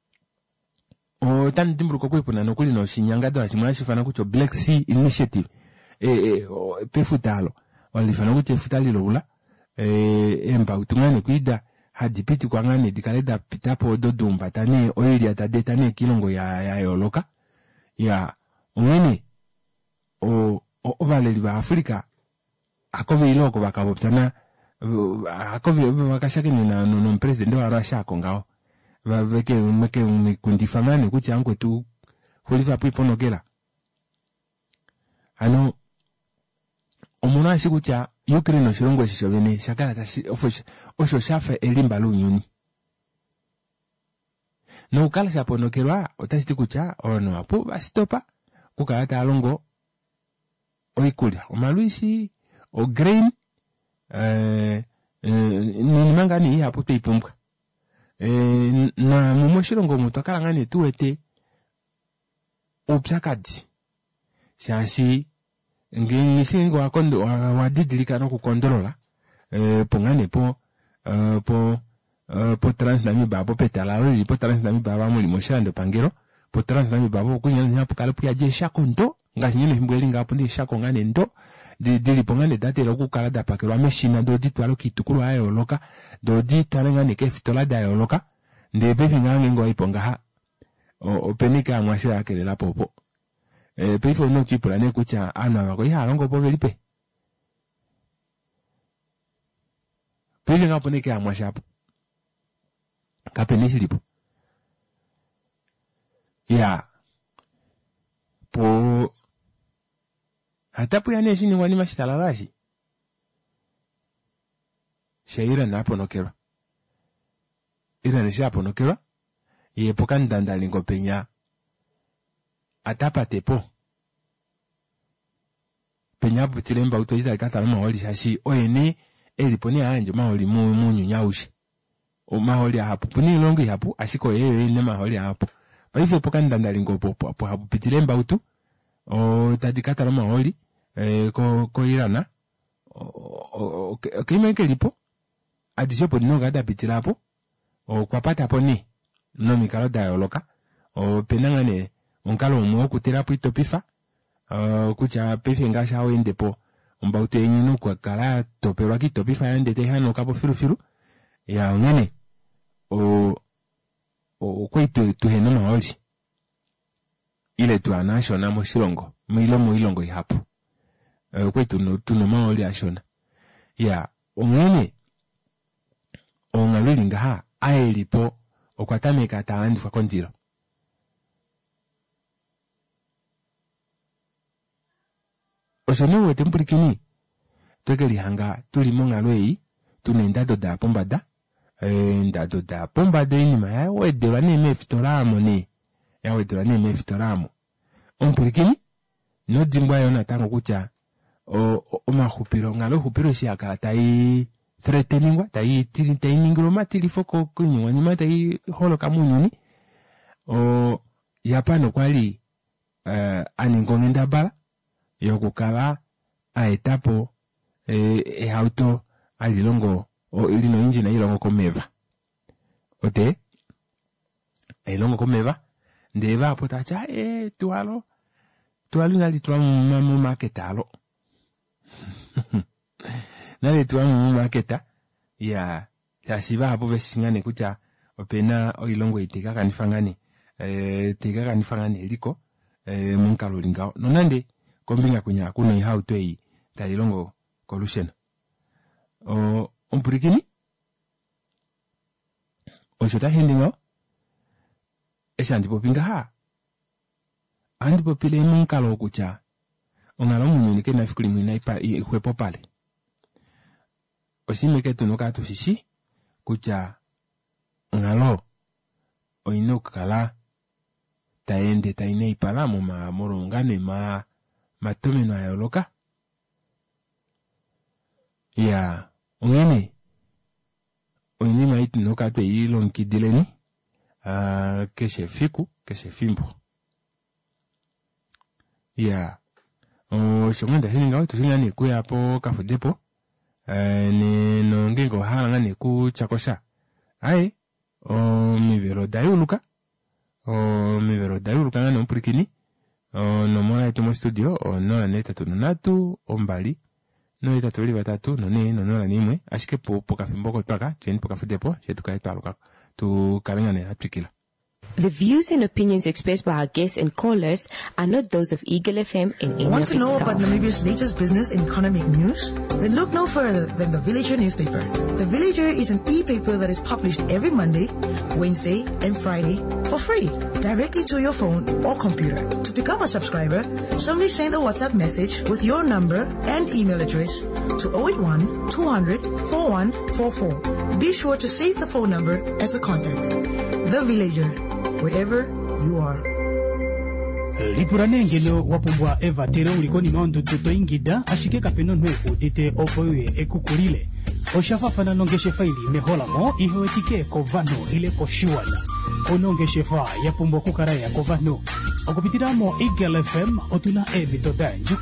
o tan dimburuko kwepona nokuli no shinyanga do ashimwa shifana kucho Black Sea Initiative eh eh pefutalo walifana kucho futali lula eh emba utungane kuida hadipiti kwangane dikaleda pitapo dodumba tane oili atadeta ne kilongo ya ya yoloka ya umene o ovaleli va Afrika akove iloko bakaboptana akove bakashake na no president wa Russia kongao va veke meke mikundifamane kuti ankwe tu holiva piponokela ano omuna shikucha Ukraine no shirongo shishobene shakala tashi ofosha osho shafe elimba lunyuni no kala shaponokelwa otashiti kucha ono apo bastopa kukala ta longo oikulya omaluisi o grain eh ni mangani hapo teipumbwa eh na mumoshilongo mutu akalangane tuwete opyakadi shashi ngingisingo akondo wadidilika no kukondorola eh pongane po eh po uh, po trans na mi babo petala ri po trans na mi baba mo limoshando pangero po trans na mi babo kunya nya pokala puya je shakonto ngasi nyino himbweli ngapo ndi shakonga nendo di dili pongane date lo kukala da pakero ameshina do di twalo kitukuru ayo loka do di twalenga ne ke fitola da yo loka nde pe finga ngo iponga ha o, o penika mwashira akelela popo e pe fo no tipo la ne kucha ana ba ko ya longo po velipe pe finga pone ke amwashapo kapenisi lipo ya po hata po yane shini wani mashitalalashi shaira napo nokera ira ni shapo nokera ye pokan dandalingo penya atapa tepo penya butilemba utoita kata ma wali shashi oyeni elipone anje ma wali mu munyu nyaushi o ma wali hapo puni longo hapo ashiko yeye ne ma wali hapo pa hivyo pokan dandalingo popo hapo hapo bitilemba utu o tadikata na maoli eh ko ko irana o o kime kelipo adisho po no gada bitilapo o kwapata poni no mikalo da yoloka o penangane onkalo mo kutirapo itopifa o kucha pefinga shawo indepo mbauto yenyinu kwa kala topelwa kitopifa yande te hano kapo firu firu ya ngane o o kwaitu tuheno maoli ile tu anashona mo shilongo mwilo mo ilongo ihapo e, kwetu no tuno maoli ashona ya ongene ongalulinga ha aelipo okwatameka talandi kwa kontiro osono wete mpurikini twekeli hanga tuli mongalwei tunenda da pombada e ndado da pombada inima ya wedela ne mefitolamo ni ya wedela ne mefitolamo ompurikini no dimbwa yona tango kucha o o mahupiro ngalo hupiro shi akala tai threateningwa tai tiri tai ningro matili foko kunyo ni matai holo kamunyuni o yapano kwali uh, aningongenda bala yokukala aetapo e, e auto alilongo o ilino inji na ilongo komeva ote ilongo komeva ndeva potacha e tualo tualo nali tuwa mu marketalo nali tuwa mu marketa ya ya shiva hapo vesingane kucha opena o ilongo itika kanifangani eh tika kanifangani liko eh munkalo lingao nonande kombinga kunya kuno ihau twei talilongo collusion o ompurikini o shota hendingo eshanti popinga ha andi popile munkalo kucha ongalo munyuni ke nafikuli mwina ipa ihwepo pale osimeke tunoka tushishi kucha ngalo oino kala taende taine ipala mu ma morongane ma matomeno ayoloka ya ongene oini maitu noka to ilo nkidileni uh, keshe fiku keshe fimbo ya o shongonda hininga to singani ku yapo kafudepo eh ni no ngengo halanga ni ku chakosha ai o mivero dayuluka o mivero dayuluka ngani mpurikini o no mona itumo studio o no la neta tunatu ombali no ita tuli batatu no ne no no la nimwe ashike po po kafimboko twaka tweni po kafudepo shetu ka italuka tu kalenga ne atikila. The views and opinions expressed by our guests and callers are not those of Eagle F M and any Want of to its know staff. about Namibia's latest business and economic news? Then look no further than The Villager newspaper. The Villager is an e-paper that is published every Monday, Wednesday, and Friday for free, directly to your phone or computer. To become a subscriber, simply send a WhatsApp message with your number and email address to zero eight one, two hundred, four one four four. Be sure to save the phone number as a contact. The Villager, wherever you are. lipurane ngelo wapumbwa eva tere ulikoni maondo toto ingida ashike kapeno nwe udite opoye ekukulile oshafafana nongeshe faili mehola mo ihewetike kovano ile koshiwala onongeshe fa yapumbwa kukaraya kovano okupitiramo Eagle F M otuna ebitoda njuka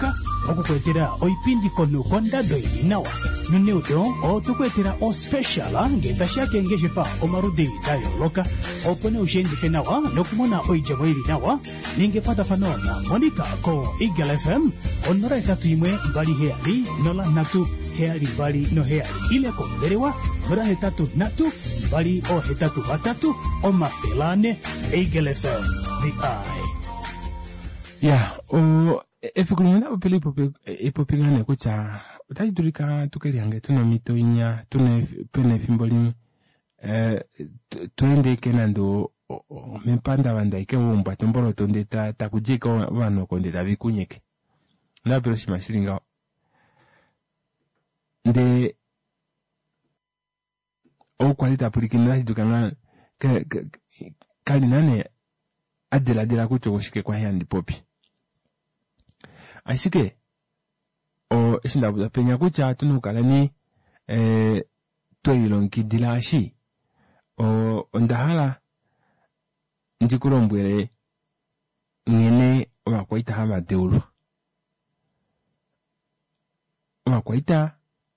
okukwetera oipindi kono kondado inawa nuneudo otukwetera o special ngetashake ngeshefa omarudi dayoloka opone ushendife nawa nokumona oijabo ili nawa ningepata fanona monika ko Eagle F M onora etatu imwe mbali heali nola natu heali mbali no heali ile konderewa nora hetatu natu mbali o hetatu batatu o mafelane Eagle F M the eye. Yeah, o efikulumina opele ipope ipopingane kucha utayidurika tukeliange tuno mito inya tuno pene fimbolim eh twende kenando mempanda wanda ike wumba tombolo tondeta takujika wano kondeta bikunyeke na pero shimashiringa nde o kwalita pulikina dukanga ka kalinane adela dela kucho kushike kwa handi popi ashike o ishinda buza penya kucha tunukala ni eh toyilonki dilashi o ondahala ndikulombwele ngene wakwaita haba deulu wakwaita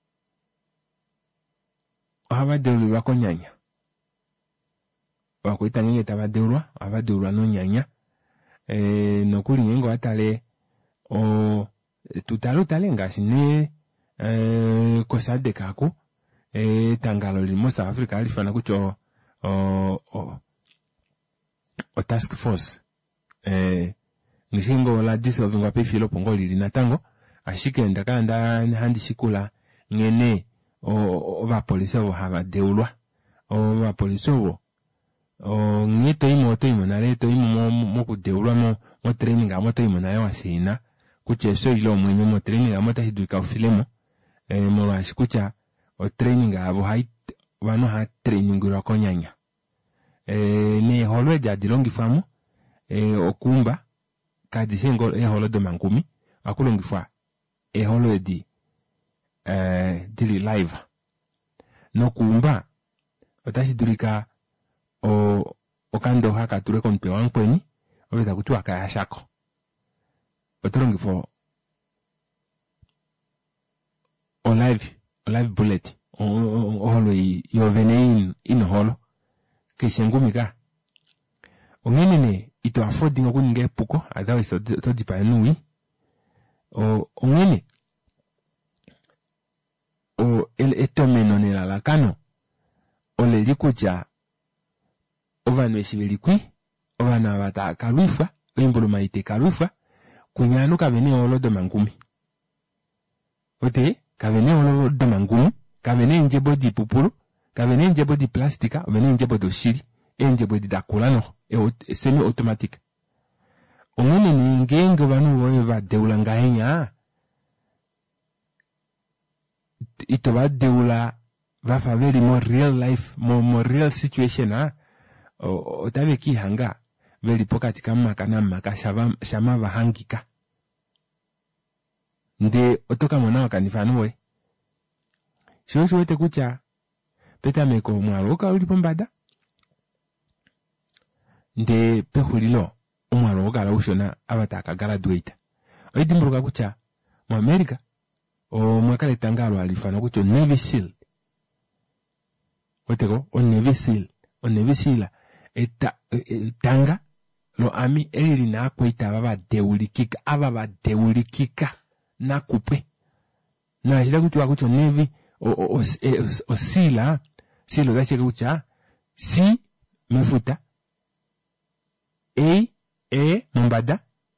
haba deulu wakonyanya wakwaita ngenge taba deulwa haba deulwa no nyanya eh nokuli ngengo atale o tutalo talenga sine eh kosade kako eh tangalo limo South Africa alifana kucho o o o task force eh ngishingo la dissolve ngwa filo pongo lili natango ashike ndakanda handi shikula ngene o va police o haba deulwa o va police o o ngito imo to imo na leto imo mo ku deulwa mo mo training amo to imo na yo asina kucheso ilo mwenye mo training amo ta hiduka ufilemo eh mo ashikucha o training avo hai wano ha training ro konyanya eh ni holo ja dilongi famu eh okumba kadi singo e holo de mangumi akulongi fa e holo di eh dili live no kumba otashi durika o okando haka ture konpe wankweni obeta kutua kaya shako otolongi fo o live o live bullet o holo yo venein in holo ke shengumika ongene ito affording okuninge puko adawe so to dipa nui o ongene o el etomeno nela la kano o le likuja ovano eshibelikwi ovana bata kalufa oimbolo maite kalufa kunyano kabene olo de mangumi ote kabene olo de mangumi kabene njebo di pupuru kabene njebo di plastika kabene njebo do shiri njebo di dakulano e semi automatique ongene ni ngenge vanu wo va deula ngahenya ito va deula va fa very more real life more, more real situation ha o tabe ki hanga very pokati kama kana maka shava shama va hangika nde otoka mwana wakanifanu we shosho wete kucha peta meko mwalo ka ulipo mbada nde pehulilo umwalo ogala ushona abataka graduate oidimburuka kucha mu America o mwakale tangalo alifana kucho Navy SEAL otego o Navy SEAL o Navy SEAL eta tanga lo ami elili na kwaita baba deulikika ababa deulikika na kupe na ajida kucho kucho Navy o o o, o sila silo dache kucha si mefuta A E Mombada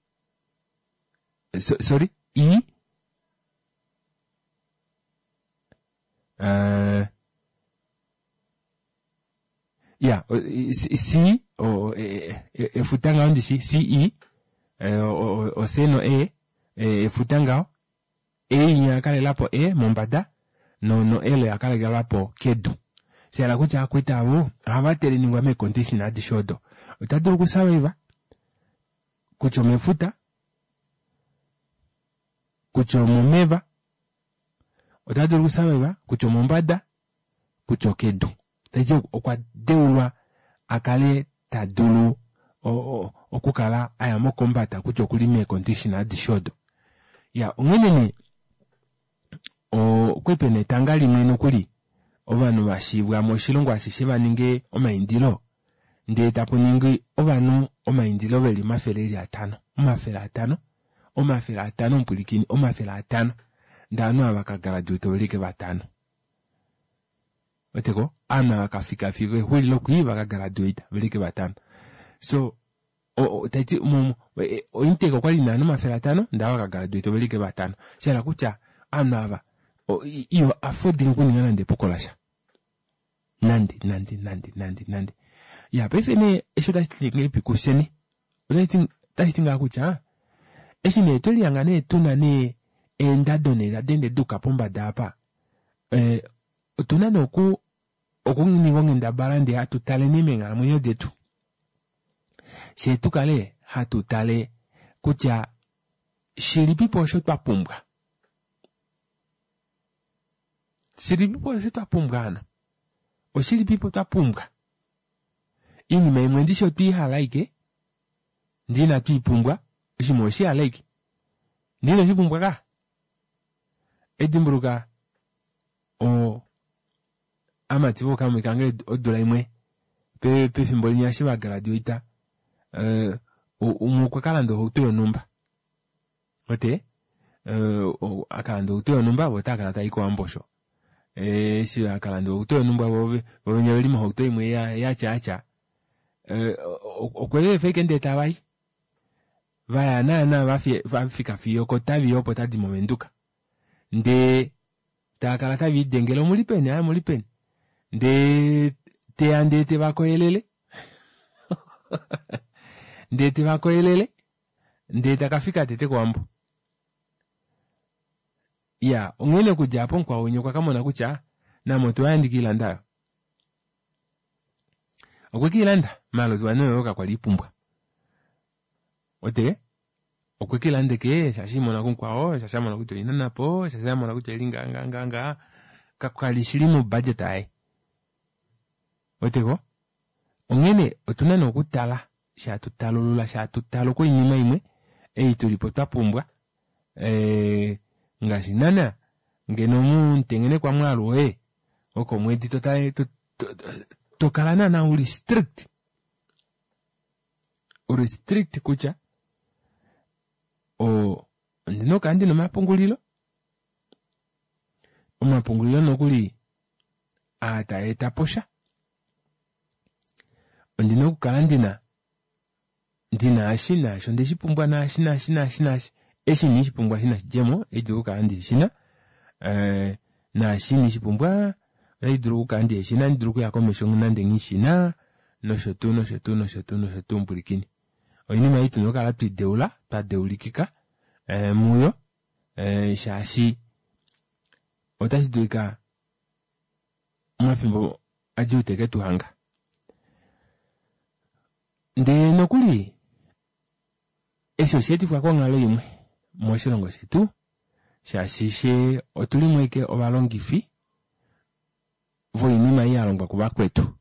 so, sorry I uh, yeah C o e, e futanga ondi si C I e, o, o seno E e futanga E nyakale lapo E Mombada no no ele akale lapo Kedu si ala kucha kwita abo abatere ningwa me condition adi shodo utaduru kusaweva kucho mefuta kucho mumeva utaduru kusaweva kucho Mombada kucho Kedu taje okwa deulwa akale tadulu o o okukala aya mo kombata kucho kulime condition adi shodo ya ungenene o kwepene tangali mweno kuli ovanu bashibwa mo shilongo ashishe baninge omaindilo nde tapuningi ovanu omaindilo beli mafeleri atano omafela atano omafela atano mpulikini omafela atano ndano abakagraduate belike batano oteko ana bakafika fike hulilo kuiba bakagraduate belike batano so o tati mo o inteko kwali nano mafela atano ndawa bakagraduate belike batano shera kucha ana aba o iyo affording kuningana nde pokolasha nandi nandi nandi nandi nandi ya pefene esho tashinge pikusheni unaiti tashinga kucha esine toli yangane tuna ne endadone da dende duka pomba dapa eh tuna no ku okungini ngenda barande hatu tale nimenga munyo detu she tukale hatu tale kucha shiripi posho twa pumbwa shiripi posho twa pumbwana o shiripi po twa pumbwa ini memwendisho twi halaike ndina twi pumbwa shimoshi halaike ndina twi pumbwa ka Edinburgh o amativo kama kange odola imwe pe pe fimboli nyashi ba graduate eh umukwa kalando hoto numba ote eh o akalando hoto numba botaka ta iko ambosho eh si akalando hoto numba bove bonyeli mo hoto imwe ya ya chacha eh okwele feke ndeta bai vaya na na vafi vafika fiyo kotavi yopo tadi momenduka nde takalata videngelo mulipeni ha mulipeni nde te ande te bakoyelele nde te bakoyelele nde takafika tete kwambo ya ungene ku Japan kwa onyo kwa kama nakucha na moto yandikila ndayo okwekilanda malo twana yoka kwa lipumbwa ote okwekila ndeke shashimo na kunkwao shashamo na kuto inana po shashamo na kuto ilinga nga nga nga kakwali shilimu budget ai oteko ongene otuna no kutala sha tutalulula sha tutalo ko inyima imwe e tulipo tapumbwa eh ngasi nana ngeno mu ntengene kwa mwalo e oko mwedi totai to to kalana na uli strict uri strict kucha o ndino kandi no mapungulilo o mapungulilo no kuli ata eta posha ndino kukalandina ndina ashina shonde chipumbwa na ashina ashina ashina eshi ni chipumbwa shina jemo edu kandi shina eh na ashini chipumbwa edu kandi shina ndruku ya komeshon nande ngishina no shotu no shotu no shotu no shotu mpulikini oyini maitu no kala tu deula ta deulikika eh muyo eh shashi otashi duika mafimbo ajuteke tuhanga nde nokuli esosieti fwa kwa ngalo imwe moshilongo setu shashishe otuli mweke obalongifi vo inima yalongwa kuba kwetu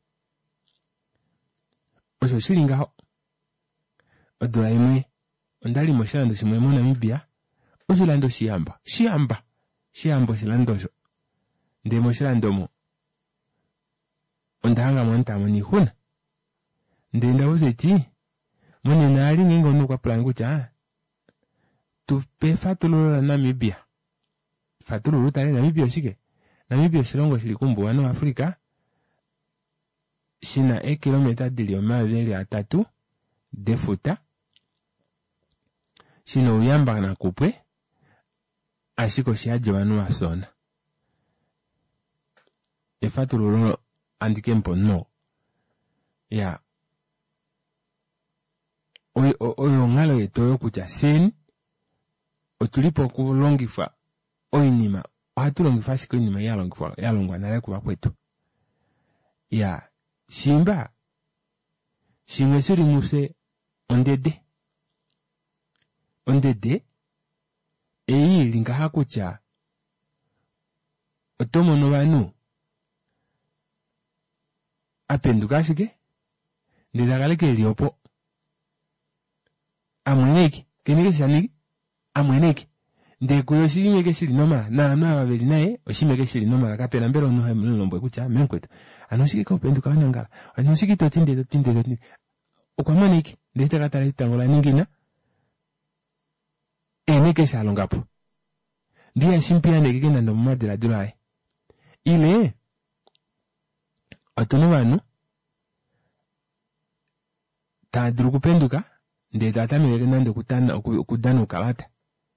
osho shilinga odola imwe ondali moshilando shimwe mo Namibia oshilando shiyamba shiyamba shiyamba shilando sho nde moshilando mo ondahanga mo ntamo ni huna nde ndabuze ti mone nali ngengo no kwa plan kucha tu pe fatulolo la Namibia fatulolo tale Namibia shike Namibia shilongo shili kumbu wano Afrika shina e kilomita dilio maveli atatu defuta shino uyamba na kupwe ashiko shiajo wanu wasona e fatulolo andike mpo no ya oyo oyo ngalo yetoyo kucha seni otulipo kulongifa oinima hatulongifa shiko inima yalongifa yalongwa nale kuba kwetu ya shimba shimwe suri muse ondede ondede eyi linga hakucha otomo no banu apenduka shike ndidagaleke liopo amweneki keneke shaniki amweneki nde kuyo shimeke shili nomala na na babeli naye oshimeke shili nomala kapena mbero no ha mulombo kucha menkweto anoshiki ko penduka wanangala anoshiki to tinde to tinde to okwamana iki ndete katala itangola ningina eneke shalongapo ndiye shimpiane kigenda ndo madira durae ile atono wanu ta drugu penduka ndete atamire nando kutana kudana kalata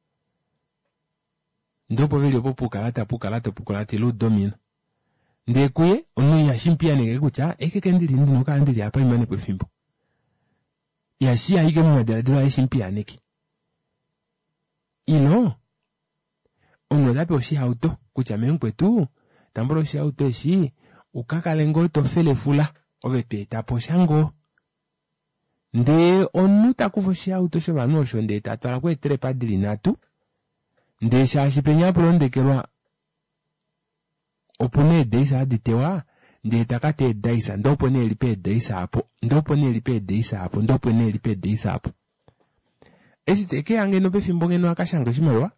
ndopo vile popo kalata pu kalata pu kalata lu domino ndekuye onu ya shimpiane kekucha ekekendiri ndino kandiri apa imane pe fimbo ya shia ike mu madira durae shimpiane ki ilo ono dape oshi auto kucha menkwe tu tamboro oshi auto eshi ukakalengo to fele fula ove peta poshango nde onu takuvo shi auto sho banu osho nde tatwala kwe tere padiri natu nde shashi penya pronde kelwa opone deisa aditewa nde takate deisa ndopone elipe deisa apo ndopone elipe deisa apo ndopone elipe deisa apo esi teke ange no befimbo ngeno akashango shimalwa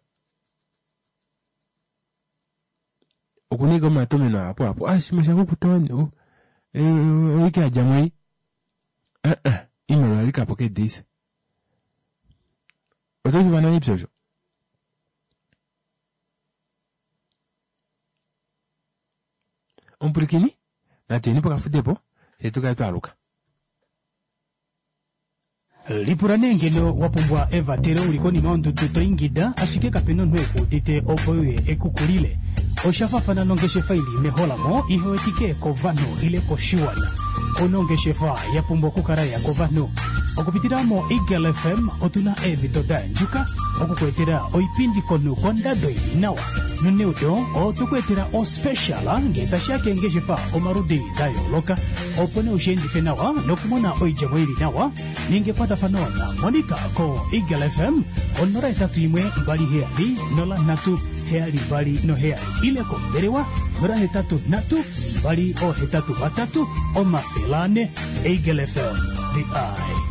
okunigo matomeno apo apo ah shimashango kutone o eh oike ajamoi eh eh imelo alika poke deisa otoki wana ipsojo ompurikini na teni poka futepo setuka twaluka lipura nengeno wapumbwa eva tere ulikoni maondo toingida ashike kapeno nweko tete opoye ekukulile oshafafana nongeshe faili meholamo ihewetike kovano ile koshiwana onongeshe fa yapumbwa kukara ya kovano okupitiramo Eagle F M otuna evitoda njuka okukwetera oipindi kono kondado inawa nuneudo otukwetera o special ngeta shake ngeshe fa omarudi dayo loka opone ushendi fenawa nokumona oijamwiri nawa ninge pata fanona Monica ko Eagle F M onora etatu imwe bali heali nola natu heali bali no heali ile ko berewa nora hetatu natu bali o hetatu batatu o mafelane Eagle F M the eye.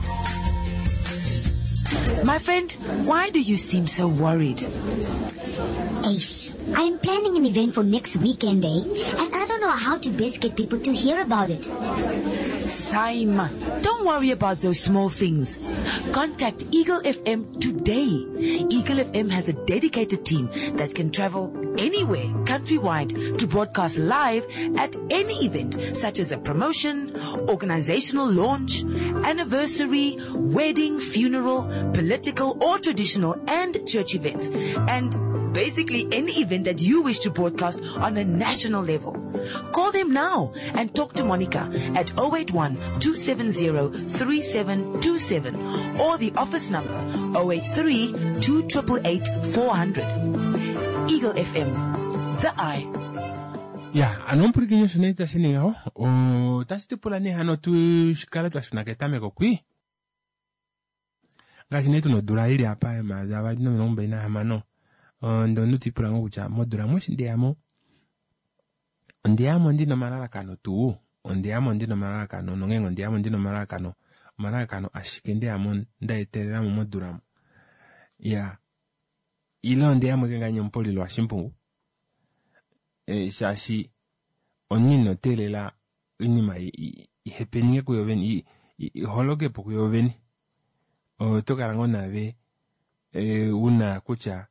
My friend, why do you seem so worried? Ace, I am planning an event for next weekend, eh? And I don't know how to best get people to hear about it. Saima, don't worry about those small things. Contact Eagle F M today. Eagle F M has a dedicated team that can travel anywhere countrywide to broadcast live at any event, such as a promotion, organizational launch, anniversary, wedding, funeral, political or traditional and church events, and basically any event that you wish to broadcast on a national level. Call them now and talk to Monica at zero eight one, two seven zero, three seven two seven or the office number zero eight three, two eight eight, four hundred. Eagle F M, the eye. Ya, anompurikinyo soneta siningao o tasitipulane hano tu shikala twashunaketame kokwi ngasinetu no dura ili apa ma zawadi no nombe na hamano ndo nutipula ngo kucha modura mwishi ndiamo ndiamo ndino malala kano tu ndiamo ndino malala kano nongengo ndiamo ndino malala kano malala kano ashike ndiamo ndaeterera mu modura ya ilo ndiamo kenganyo mpoli lo ashimpungu e shashi onino telela inima ihepeninge kuyoveni ihologe po kuyoveni o tokarango nave e una kucha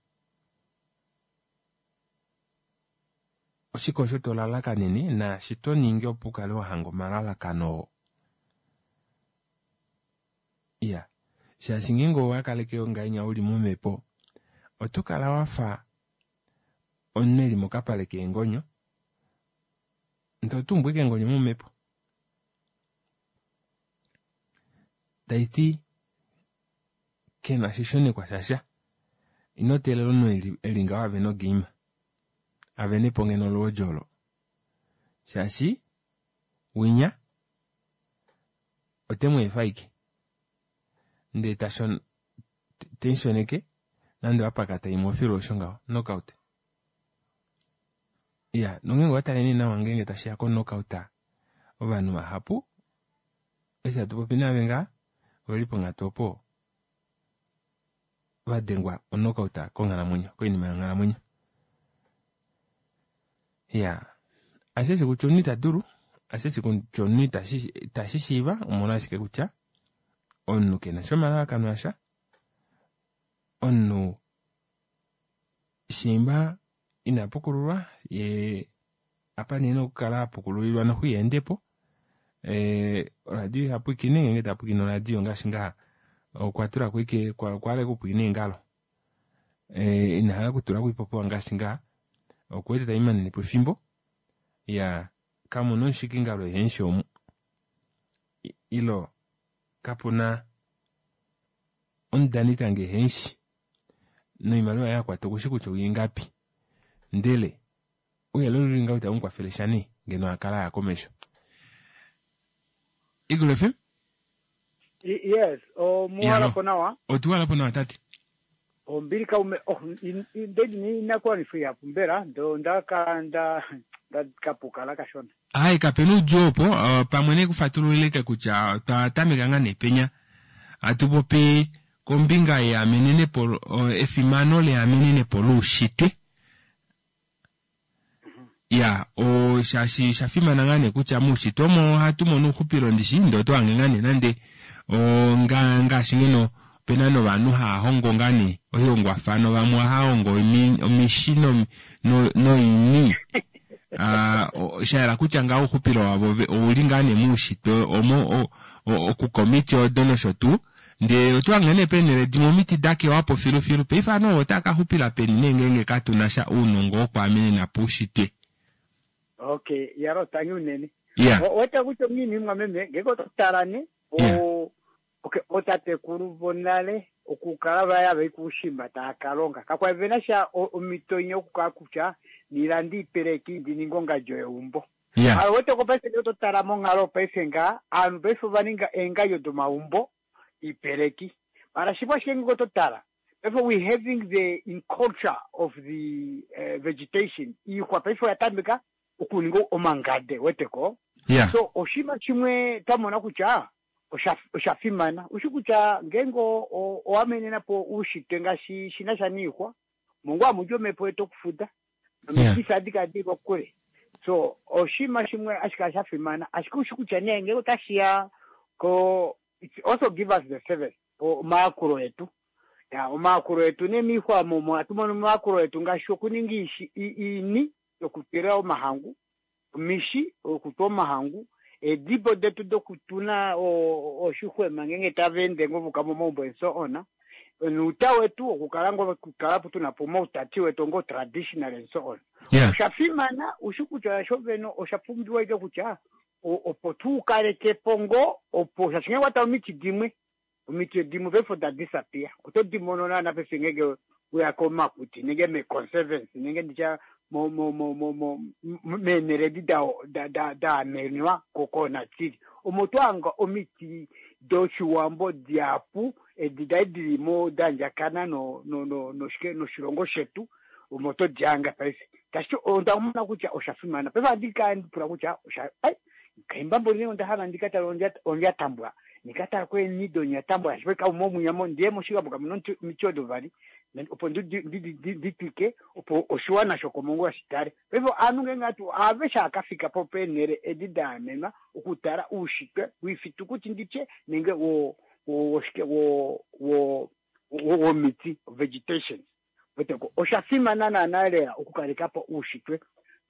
oshiko shoto lalaka nini na shito ninge opukale wahango malala kano ya shashi ngengo wakaleke ongainya uli mumepo otokala wafa oneli mokapale kengonyo ntotumbwe kengonyo mumepo taiti kena shishone kwa shasha inotele lono elinga wave no gima avene pongeno lo jolo shashi winya otemo efaiki nde tashon tensioneke nando apakata imofiro shongao knockout ya nongengo wataleni na wangenge tashia ko knockouta ovanu mahapu esa tupo pina venga olipo ngatopo vadengwa onoka uta kongana munyo ko inima ngana munyo ya asese kuchonita duru asese kuchonita shi tashishiva umona shike kucha onnu kena shomala kanwasha onnu shimba inapokulwa ye apa nino kala pokululwa no huyendepo eh radio hapo kinenge ngeta hapo kino radio ngashinga okwatura kwike kwa kwale kupine ngalo eh inahala kutura kwipopo ngashinga okwete taimana ni pufimbo ya kama no shikingalo hensho ilo kapuna ondanita nge henshi no imalwa ya kwa tokushiku choyingapi ndele uya lolo ringa uta unkwa feleshani ngeno akala ya komesho Eagle F M? Yes, o muhala ponawa. O tuwala ponawa tati. O mbirika ume, oh, ndedi ni inakuwa ni free hapu mbera, ndo ndaka nda, nda kapuka laka shona. Hai, kapenu jopo, uh, pamwene kufatulu ileke kucha, tatamika ngane penya, atupope kombinga ya menene polo, uh, efimano le ya menene polo shite. Ya, o shashi shafima nangane kucha mushi tomo hatumo nukupiro ndishi ndo to angengane nande o nga nga shingino penano banu ha hongo ngane o hiongo afano bamwa ha hongo mi omishino no no ini ah o shaira kucha nga ukupiro abo olingane mushi to omo o okukomiti o dono shotu nde otu angene penere dimomiti dake wapo filu filu pe ifano otaka hupila penine ngenge katunasha unongo kwa mene na pushite. Okay, yaro tanyu nene. Yeah. Wata kucho mimi mwameme, ngeko tarane, o, yeah. Okay, otate kurubonale, okukaraba ya bekushimba ta kalonga. Kakwa venasha o mitonyo kukakucha, nilandi pereki diningonga joe umbo. Yeah. Awo wata kopese yoto taramo ngalo pesenga, anu beso vaninga enga yodoma umbo, ipereki. Para shiba shengo to tara. Therefore, we having the in culture of the uh, vegetation. Iyo kwa peso ya tambika, ukuningo omangade weteko. Yeah. So oshima chimwe tamona kucha oshafimana ushikucha ngengo oamene napo ushitenga shi shinashanikwa Mungu amujome poeto kufuda mkisa adika adiko kule. So oshima chimwe ashika shafimana ashikushikucha nyenge utashia ko it also give us the service o makuro etu ya o makuro etu nemihwa momo atumano makuro etu ngasho kuningishi ini yokutira o mahangu mishi okuto mahangu e dibo detu dokutuna o o shukwe mangenge tavende ngovu kama mombo enso ona nutawe tu okukalango kukalapu tunapomo utati wetongo traditional enso ona. Yeah. Ushafimana ushukucha shoveno oshapumbiwa ide kucha opotu kareke pongo opo shashinge wata omiti dimwe omiti dimwe befo da disappear oto dimono na na pesengege we akoma kuti nenge me conservancy nenge ndicha mo mo mo mo mo meneredi da da da da menwa kokona tiri omotwanga omiti doshiwambo diapu edidadiri mo danja kana no no no no shike no shirongo shetu omoto janga pese kasho ondamuna kucha oshafimana peva ndika ndipura kucha osha ai kaimba mboni ondahana ndikata onja onja tambwa nikata kwe nido nyatambwa ashweka umomu nyamo ndiye moshika buka mnonti michodo vali opo ndi ndi ndi tike opo oshwana shoko mungu ashitare hivyo anunge ngatu avesha akafika pope nere edida mema ukutara ushike wifitu kuti ndiche nenge wo wo shike wo wo wo miti vegetation weteko oshafima nana nale ukukarikapo ushike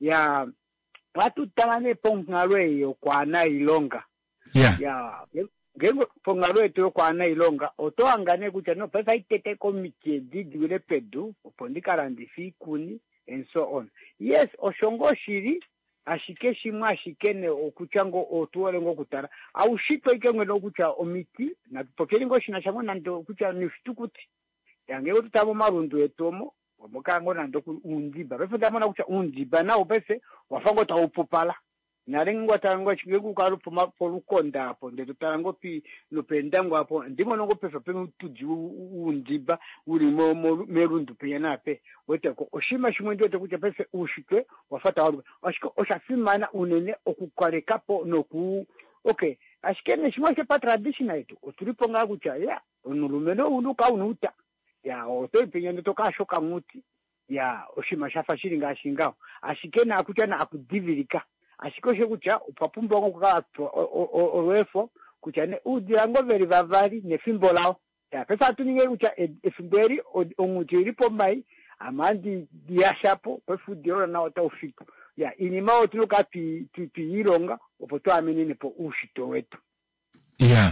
ya watu tamane pongalwe yo kwa na ilonga. Yeah. Ya ngego pongalwe to kwa na ilonga oto angane kucha no pesa itete komite didwile pedu opondika randifi kuni and so on. Yes, oshongo shiri ashike shimwa ashikene okuchango otuole ngo kutara au shito ikengwe no kucha omiti na pokeringo shinashango nando kucha nifitukuti yange tutamo marundu etomo omukango nando undiba befo damona kucha undiba na opese wafango ta upupala narengo tarango chingegu karupo mapolukonda hapo ndeto tarango pi lopendango hapo ndimo nongo pefa pe tuji undiba uri mo merundu pe nape weteko oshima shimwendo te kucha pese ushike wafata waru ashiko oshafimana unene okukarekapo noku okay ashikene shimwa ke pa traditional etu otulipo ngakucha ya onulumeno uluka unuta ya oto ipenyendo toka shoka muti ya oshima shafa shiringa shingao ashikena akuchana akudivirika ashikoshe kucha upapumba wangu kukaa orwefo kuchane udirango veri vavari nefimbo lao ya pesa tuninge kucha efimberi omutiripo mai amandi diashapo pefudiora na ota ufiku ya inimao tunuka pi pi pi ironga opoto amenene po ushito wetu yeah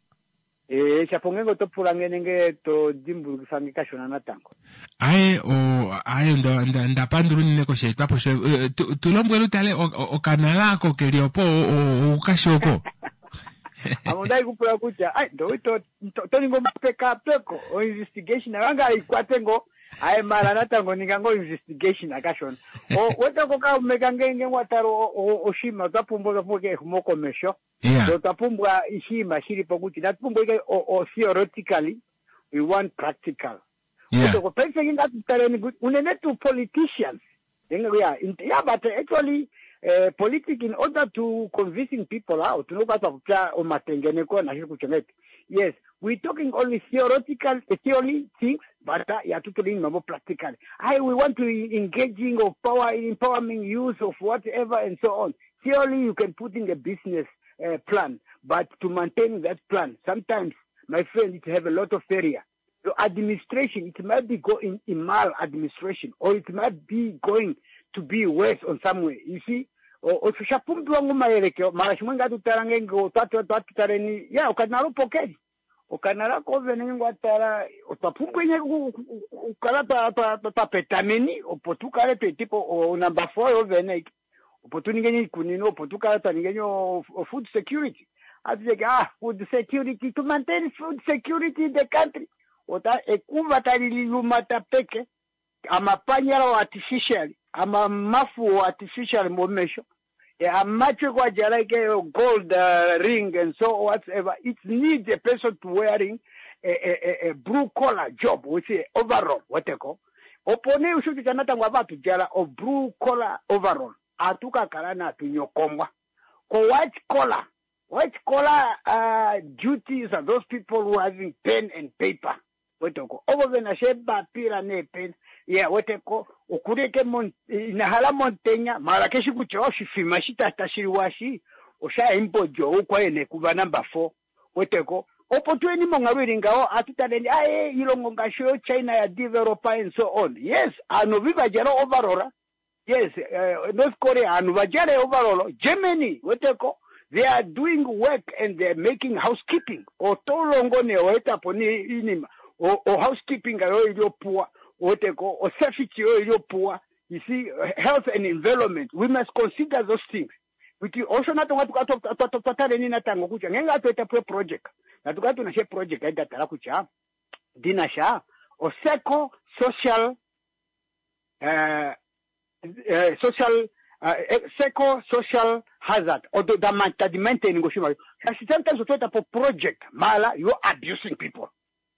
eh chapongengo to pulangenge to dimbu kusangika shona natango aye o aye ndo nda nda panduru nine ko sheta po tulombwe lutale o kanala ko keliopo o ukashoko amondai kupula kucha ai ndo to to ningo peka peko o investigation anga ikwatengo aye mara natango ningango investigation akashona o wetako ka mekangenge wataro oshima tapumbo zapoke humoko mesho so tapumbwa ishima shiri pokuti tapumbo ike o theoretically we want practical so ko pesa inga tutareni unene to politicians yenga ya yeah but actually uh, politics in order to convincing people out no bata kupya o matengene ko na kuchengete yes we talking only theoretical theory things but uh, yeah totally more practical I we want to engaging of power empowering use of whatever and so on theory you can put in a business uh, plan but to maintain that plan sometimes my friend it have a lot of area so administration it might be going in maladministration or it might be going to be worse on some way you see o tushapumbi wangu maelekeo mara shimwenga tutarange ngo tatu tatu tareni ya ukanaro pokedi ukanara ko venengo atara utapumbi nye ukala ta ta ta petameni opotukale pe tipo o number four o venek opotuningenye kunino opotukala ta ningenyo food security azike ah food security to maintain food security in the country ota ekuva talilumata peke amapanyara artificial ama mafu artificial momesho yeah amacho kwa like gold uh, ring and so whatever it needs a person to wearing a, a, a blue collar job which is overall whateko opone ushuti kanata ngwabatu jala of blue collar overall atuka kalana tunyokomwa ko white collar white collar uh, duties are those people who having pen and paper wetoko obo na sheba pira ne pen yeah weteko ukureke mon inahala montenya mara keshi kuchoshi fima shita tashiriwashi osha impojo ukwa ene kuba number four weteko opotweni mongabiri ngao atutaleni aye ilongo ngasho China ya developer and so on yes anu viva jero overall yes uh, North Korea anu vajare overall Germany weteko they are doing work and they are making housekeeping otolongo ne weta poni inima o, o housekeeping ayo ilio poor woteko o safety ayo ilio poor you see uh, health and environment we must consider those things wiki also not what to to to tare ni natango kucha ngenga to eta project na tukato na she project aida tara kucha dinasha o seco social uh, uh social uh, seco social hazard or the the maintain ngoshima sometimes to eta project mala you are abusing people.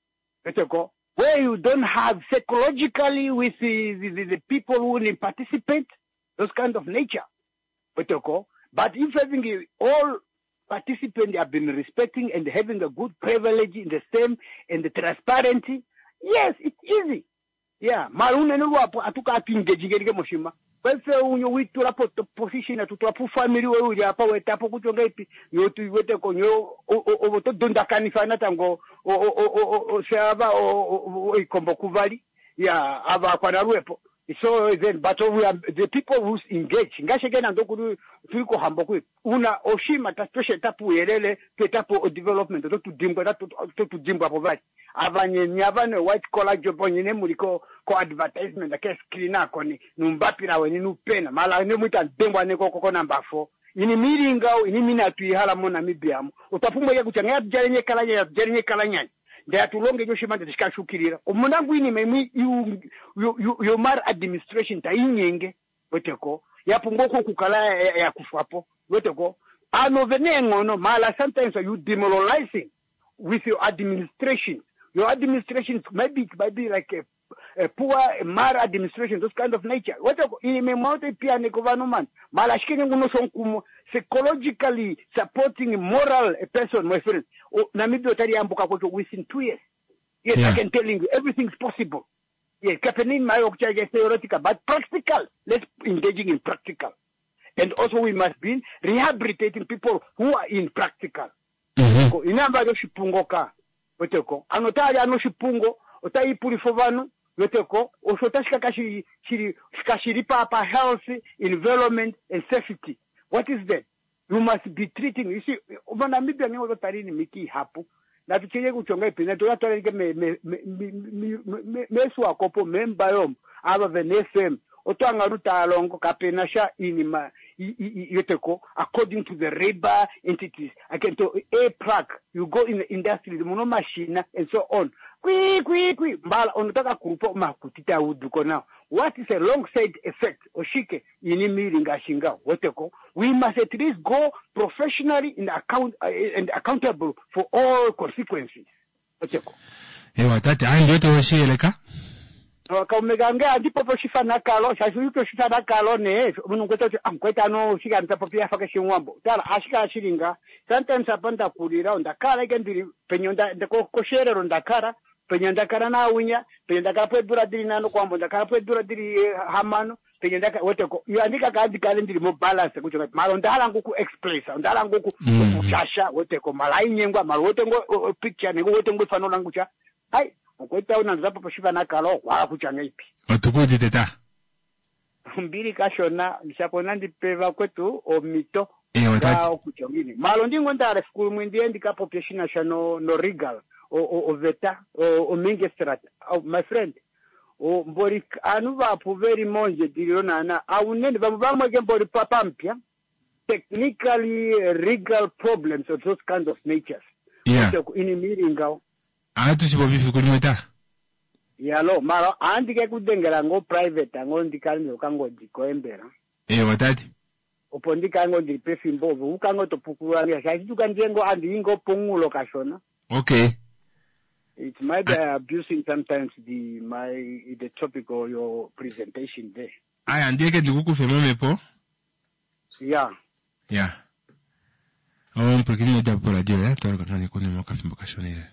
Where you don't have psychologically with the, the, the people who will participate, those kind of nature. But if having all participants have been respecting and having a good privilege in the same and the transparency, yes, it's easy. Yeah, marune no wapo atuka apingeji gege moshima. Wewe unyo witu rapo position atutoa pu family wewe uli hapa wetapo kuchonga ipi yotu wete konyo o to donda kanifana tango o o o o shaba o ikombo kuvali ya aba kwa naruepo so then but we are the people who engage ngashekena ndokuru tuliko hambo ku una oshima ta special tapu yerele to tapu development to to dimba to to dimba povali abanye nyabane white collar job nyine muliko ko advertisement ke screen ako ni numbapi nawe ni nupena mala ne muta dembwa ne koko number four ini miringao ini mina tuihala mona mibiamu utapumwa ya kuchanga jarenye kalanya ya jarenye kalanya nda tulonge jo shimande tishikashukirira umunangu ini memi you you you mar administration ta inyenge weteko yapungo ko kukala ya kufapo weteko ano venengo no mala sometimes you demoralizing with your administration your administration maybe it might be like a, a poor mar administration those kind of nature weteko ini memote pia ne government mala shikenge nguno sonkumo psychologically supporting moral a person my friend na mibi otari ambuka kwetu within two years Yes, Yeah. I can tell you, everything's possible. Yes, happening my object is theoretical, but practical. Let's engaging in practical. And also we must be rehabilitating people who are in practical. Mhm. Inamba yo shipungo ka. Weteko. Anotari ano shipungo, otai pulifo vanu, weteko, osotashika kashi shiri kashiri papa health, environment and safety. What is that? You must be treating. You see, Namibia ni otari ni miki hapo. Na tucheye kuchonga ipina tulatwala ke me me me me me me swa kopo membayom aba venesem otwanga rutalongo kapena sha inima yeteko according to the labor entities. I can tell a plug you go in the industry the mono machine and so on kwi kwi kwi mbala onotaka kurupo makutita uduko now. What is a long side effect oshike inimiringa shinga weteko? We must at least go professionally in account uh, and accountable for all consequences. Weteko. Ewa tati andi yote oshieleka. Kaumegange andi popo shifana kalo shashuito shifana kalo ne munungweta amkweta no shika ntapopia faka shimwambo tala ashika ashiringa sometimes apanda kulira ndakala ikendiri penyonda ndako kosherero ndakara penyonda kana na unya penyonda kapwe dura diri nano kwambo ndakala pwe dura diri hamano penyonda weteko yandika kandi kale ndiri mo balance kucho malo ndala nguku express ndala nguku kuchasha weteko malai nyengwa malo wotengo picture nengo wotengo fano langucha hai kweta una nzapo pashiva nakalo wala kuchanga ipi Otukuti teta. mbiri kashona nishapona ndipeva kwetu o mito Ewa tati. o kuchongini malo ndingo ndare school mwindi ndika population shano no regal o o, o veta o, o mingestrat oh, my friend o mbori anu vapo very monje diriro nana aunene vamu vamwe ke mbori papa mpya technically regal problems of those kind of natures. Yeah. Ini miringa Atu chipo bifi kulimeta. Yalo, malo, andi ke kudengela ngo private, ngo ndikali nyokango diko embera. Ewa tati. Opo ndikango ndipefi mbovu, ukango topukulangia, shajiduka njengo andi ingo pungulo kashona. Okay. It might be abusing sometimes the, my, the topic of your presentation there. Aya, ndieke ndikuku femome po? Yeah. Yeah. Oh, mpukini moja po radio, eh? Tuwara katani kuni mwaka fimbo kashonire.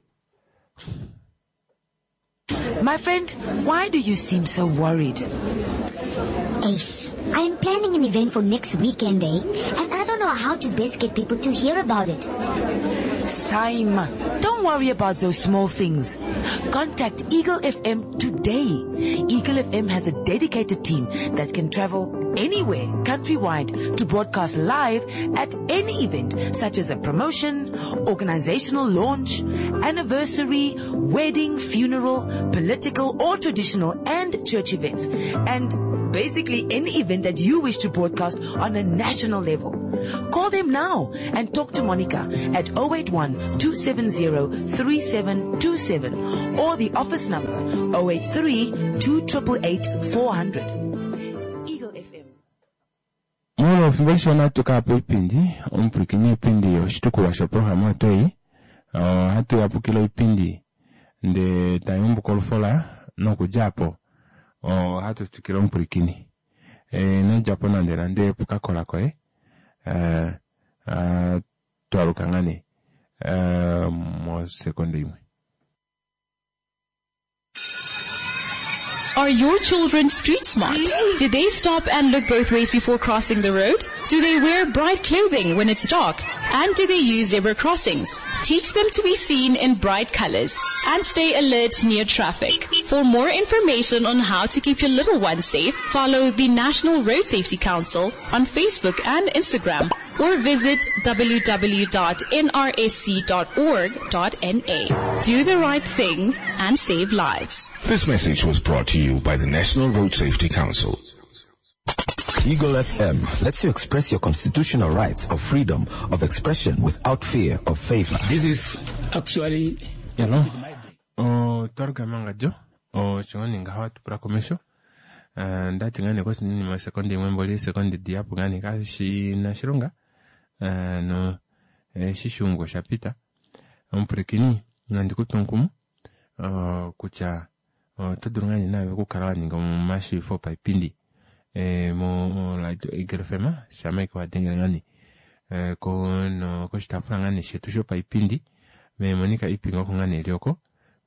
My friend, why do you seem so worried? Ace, I'm planning an event for next weekend, eh? And I don't know how to best get people to hear about it. Simon, don't worry about those small things. Contact Eagle F M today. Eagle F M has a dedicated team that can travel anywhere countrywide to broadcast live at any event such as a promotion, organizational launch, anniversary, wedding, funeral, political or traditional and church events, and basically any event that you wish to broadcast on a national level. Call them now and talk to Monica at zero eight one, two seven zero, three seven two seven or the office number zero eight three, two eight eight, four hundred. Eagle F M. Molo fimbolisho na tuka hapo ipindi, umpurikini ipindi yoshituku washo programu atoi, uh, hatu ya pukilo ipindi, nde tayumbu kolufola, no kujapo, uh, hatu tukilo umpurikini. E, ne japo na ndera, nde puka kola koe, uh, uh, tuaruka ngani, uh, mo sekondo imwe. Are your children street smart? Do they stop and look both ways before crossing the road? Do they wear bright clothing when it's dark? And do they use zebra crossings? Teach them to be seen in bright colors and stay alert near traffic. For more information on how to keep your little ones safe, follow the National Road Safety Council on Facebook and Instagram or visit w w w dot n r s c dot org dot n a. Do the right thing and save lives. This message was brought to you by the National Road Safety Council. Eagle F M lets you express your constitutional rights of freedom of expression without fear of favor. This is actually... Yalo. O torga manga jo. O chungani nga hawa tupra komesho. Ndati ngani kwa sinini ma sekondi mwemboli sekondi diapu ngani kashi na shirunga. No shishungo shapita. Mprekini ngandi kutunkumu. Kucha toduru ngani na kukarawa ninga mashi fopa ipindi. Eh, mo, mo, la, igerefema, shama kwa dengi ngani, eh, ko, no, ko shitafura ngani shetusho pa ipindi, me monika ipingo ko ngani lioko,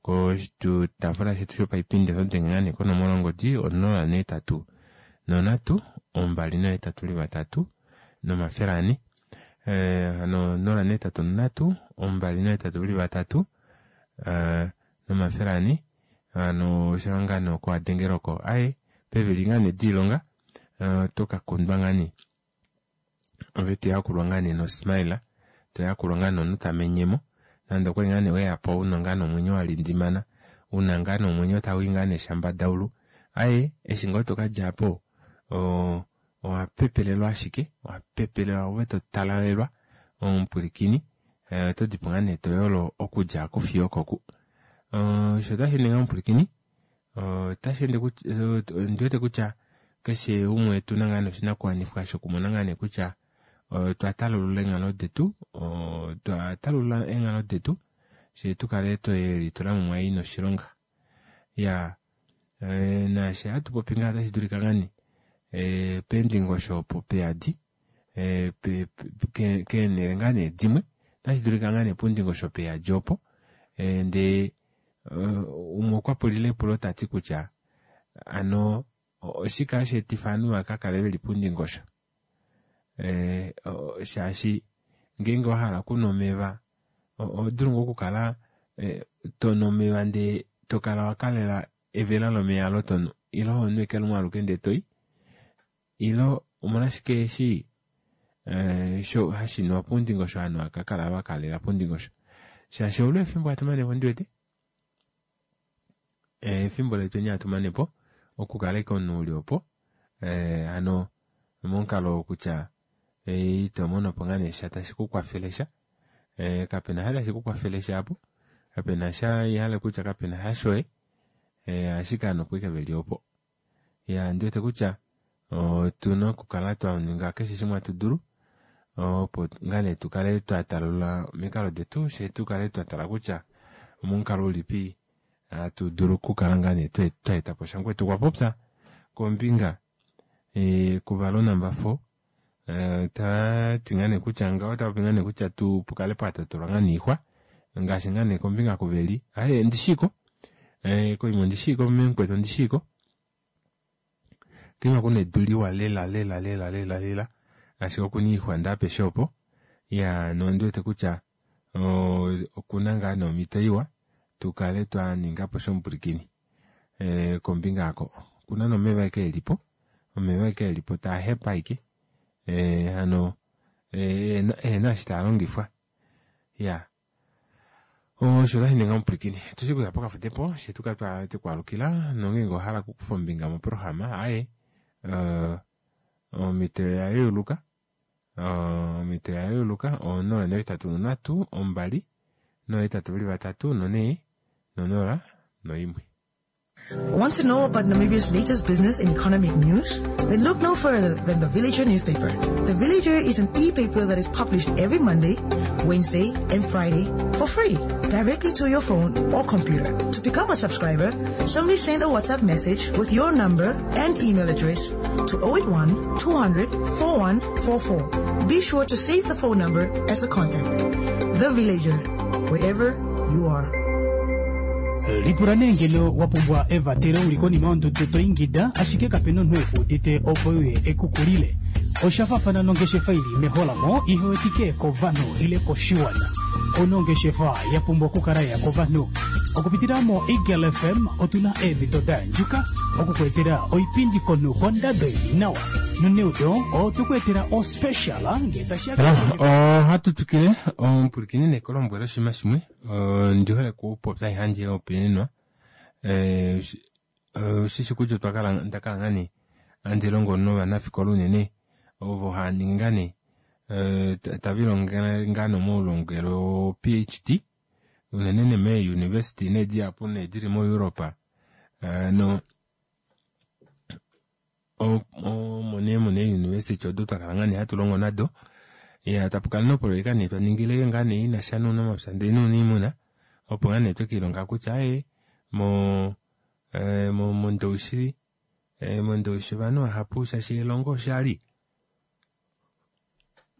ko tu tafura shetu shopa ipindi zote ngane kono molongo di ono ne tatu no natu ombali no tatu liba tatu no maferani eh no no ne tatu natu ombali no tatu liba tatu eh no maferani ano shangano kwa dengeroko ai pevelingane dilonga uh, toka kundwangani oveti yakulwangani no smile to yakulwangano nutamenyemo nando kwengane we apo unongano mwenyo alindimana unangano mwenyo tawingane shamba daulu ai eshingoto kajapo o o pepelelwa ashike o pepelelwa weto talalelwa ompurikini eh to dipongane to yolo okuja kufiyoko ku uh shoda hilinga ompurikini uh tashende ku ndote kucha kashe umwe tunangano sina kwanifuka shokumonangane kucha Uh, tu atalula engano detu uh, tu atalula engano detu se tukale to eri tula mwa ino shironga ya eh, na se atu popinga da sidurika ngani eh, pendingo shopo peadi eh, pe, pe, ke ngane dimwe da sidurika ngane pendingo shopo ya jopo eh, nde uh, umokwa polile polota tikucha ano oshika se tifanu akaka leveli pendingo shopo eh o shashi ngengo hala kunomeva o durungo kukala eh tonomeva nde tokala wakalela evela lo me alotono ilo onwe kelmo alukende toy ilo umanashike shi eh sho hashi no pundingo sho ano akakala wakalela pundingo sho shashi ule fimbo atumane wondwete eh fimbo le tonya atumane po okukala kono uliopo eh ano monkalo kucha e tomono pongane shata siku kwa felesha e kapena hala siku kwa felesha hapo kapena sha yale kucha kapena hashoe e ashika no kwika veliopo ya ndio te kucha o tuno kukalatwa ninga keshi shimwa tuduru o po ngane tukale tu atalula mikalo de tu she tukale tu atala kucha munkalo lipi tuduru kukalangane tu tu etapo shangwe tu kwa popsa kombinga e kuvalo number four Uh, ta tingane kuchanga wata pingane kucha tu pukale pata turangani ihwa ngashingane kombinga kuveli aye ndishiko eh ko imo ndishiko mmenkweto ndishiko kima kune duliwa lela lela lela lela lela ashiko kuni ihwa ndape shopo ya nondo te kucha o kunanga no mitoiwa tukale twa ningapo shompurikini eh kombinga ako kuna no meva ke lipo meva ke lipo ta hepa iki eh ano eh na eh na shtalongifwa ya o shola hinga mplikini tusiku ya poka futepo shetuka twa tekwalukila nongengo hala kukufombinga mu programa aye uh o mite ya yuluka o mite ya yuluka o no ne tatu natu ombali no tatu bili batatu no ne no nora no imwe. Want to know about Namibia's latest business and economic news? Then look no further than The Villager newspaper. The Villager is an e-paper that is published every Monday, Wednesday, and Friday for free, directly to your phone or computer. To become a subscriber, simply send a WhatsApp message with your number and email address to zero eight one, two hundred, forty-one forty-four. Be sure to save the phone number as a contact. The Villager, wherever you are. Lipuranengelo wapumbwa Eva tere ulikoni maondo toto ingida ashike kapeno nwe udite opoye ekukulile oshafafana nongeshe faili mehola mo iho etike kovano ile koshiwana onongeshe fa yapumbwa kukaraya kovano okupitiramo Eagle F M otuna evi tota njuka okukwetera oipindi kono konda be nawa nuneudo otukwetera o special ngeta shaka o hatu tukine o mpurikini ne kolombwera shimashimwe o ndihole ku popta hanje o pinino eh sisi kujo twakala ndakangani andelongo no banafikolo nene ovo haningane eh tabilo ngano mo longero PhD unenene me university ne dia pone diri mo Europa uh, no o o mone mone university chodo takalangani hatulongo nado ya tapukana no poreka ne twaningile ngane ina shano no mapsande no ni muna opongane to kilonga kuchae mo eh mo mondoshi eh mondoshi vano hapusha shilongo shali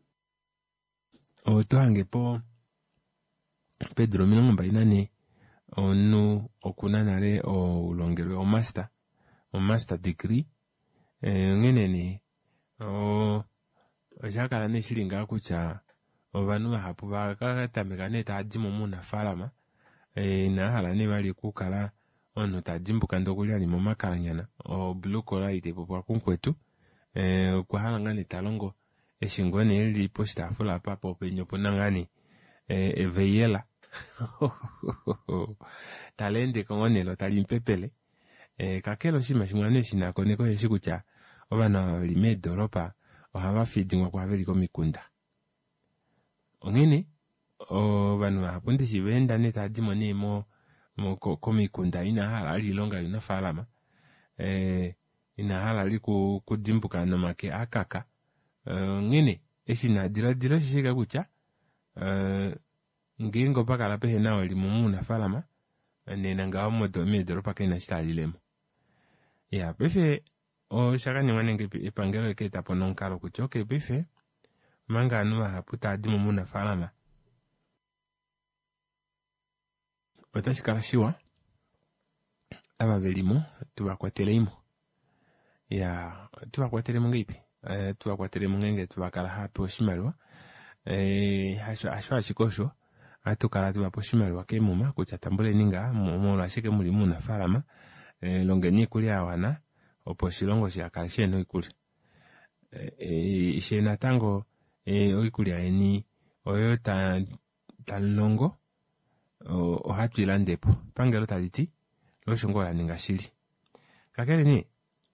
o to hange po Pedro minongo bainane onu okuna nale o ulongerwe o master o master degree eh ngenene o ojakala ne shilinga kucha ovanu hapo bakatameka ne tadimo muna falama eh na hala ne bali kukala ono tadimbuka ndokulya ni mumakalanyana o blokola ite popwa kunkwetu eh kwa hala ngani talongo eshingone eli posta afula papo penyo ponangani eh eveyela talende kongonelo talimpepele eh kakelo shima shimwane shina koneko yeshikucha obana lime doropa ohaba feedingwa kwa veli komikunda ongene o banu apundi shibenda neta dimo nemo mo komikunda ina hala lilonga yuna falama eh ina hala liku kudimbuka no make akaka uh, ngene eshina dira dira shika kucha uh, ngingo paka la pehe nao limumu na falama nena ngawa modo medoro paka ina shitali lemo ya pefe o shaka ni wanenge ipangelo eke tapo nonkalo kuchoke pefe manga anuwa haputa adi mumu na falama otashikala shiwa aba velimo tuwa kwa teleimo ya tuwa kwa teleimo ngipi uh, tuwa kwa teleimo ngenge tuwa kala hapi oshimarwa eh hasho hasho ashikosho atukala tuwa poshimaliwa kemuma kuchatambule ninga mumola shike muri muna falama eh longeni kuli awana oposhilongo sha kalsheno ikuli eh ishena tango eh oikuli ani oyo ta talongo o hatwila ndepo pangelo taliti lo shongola ninga shili kakele ni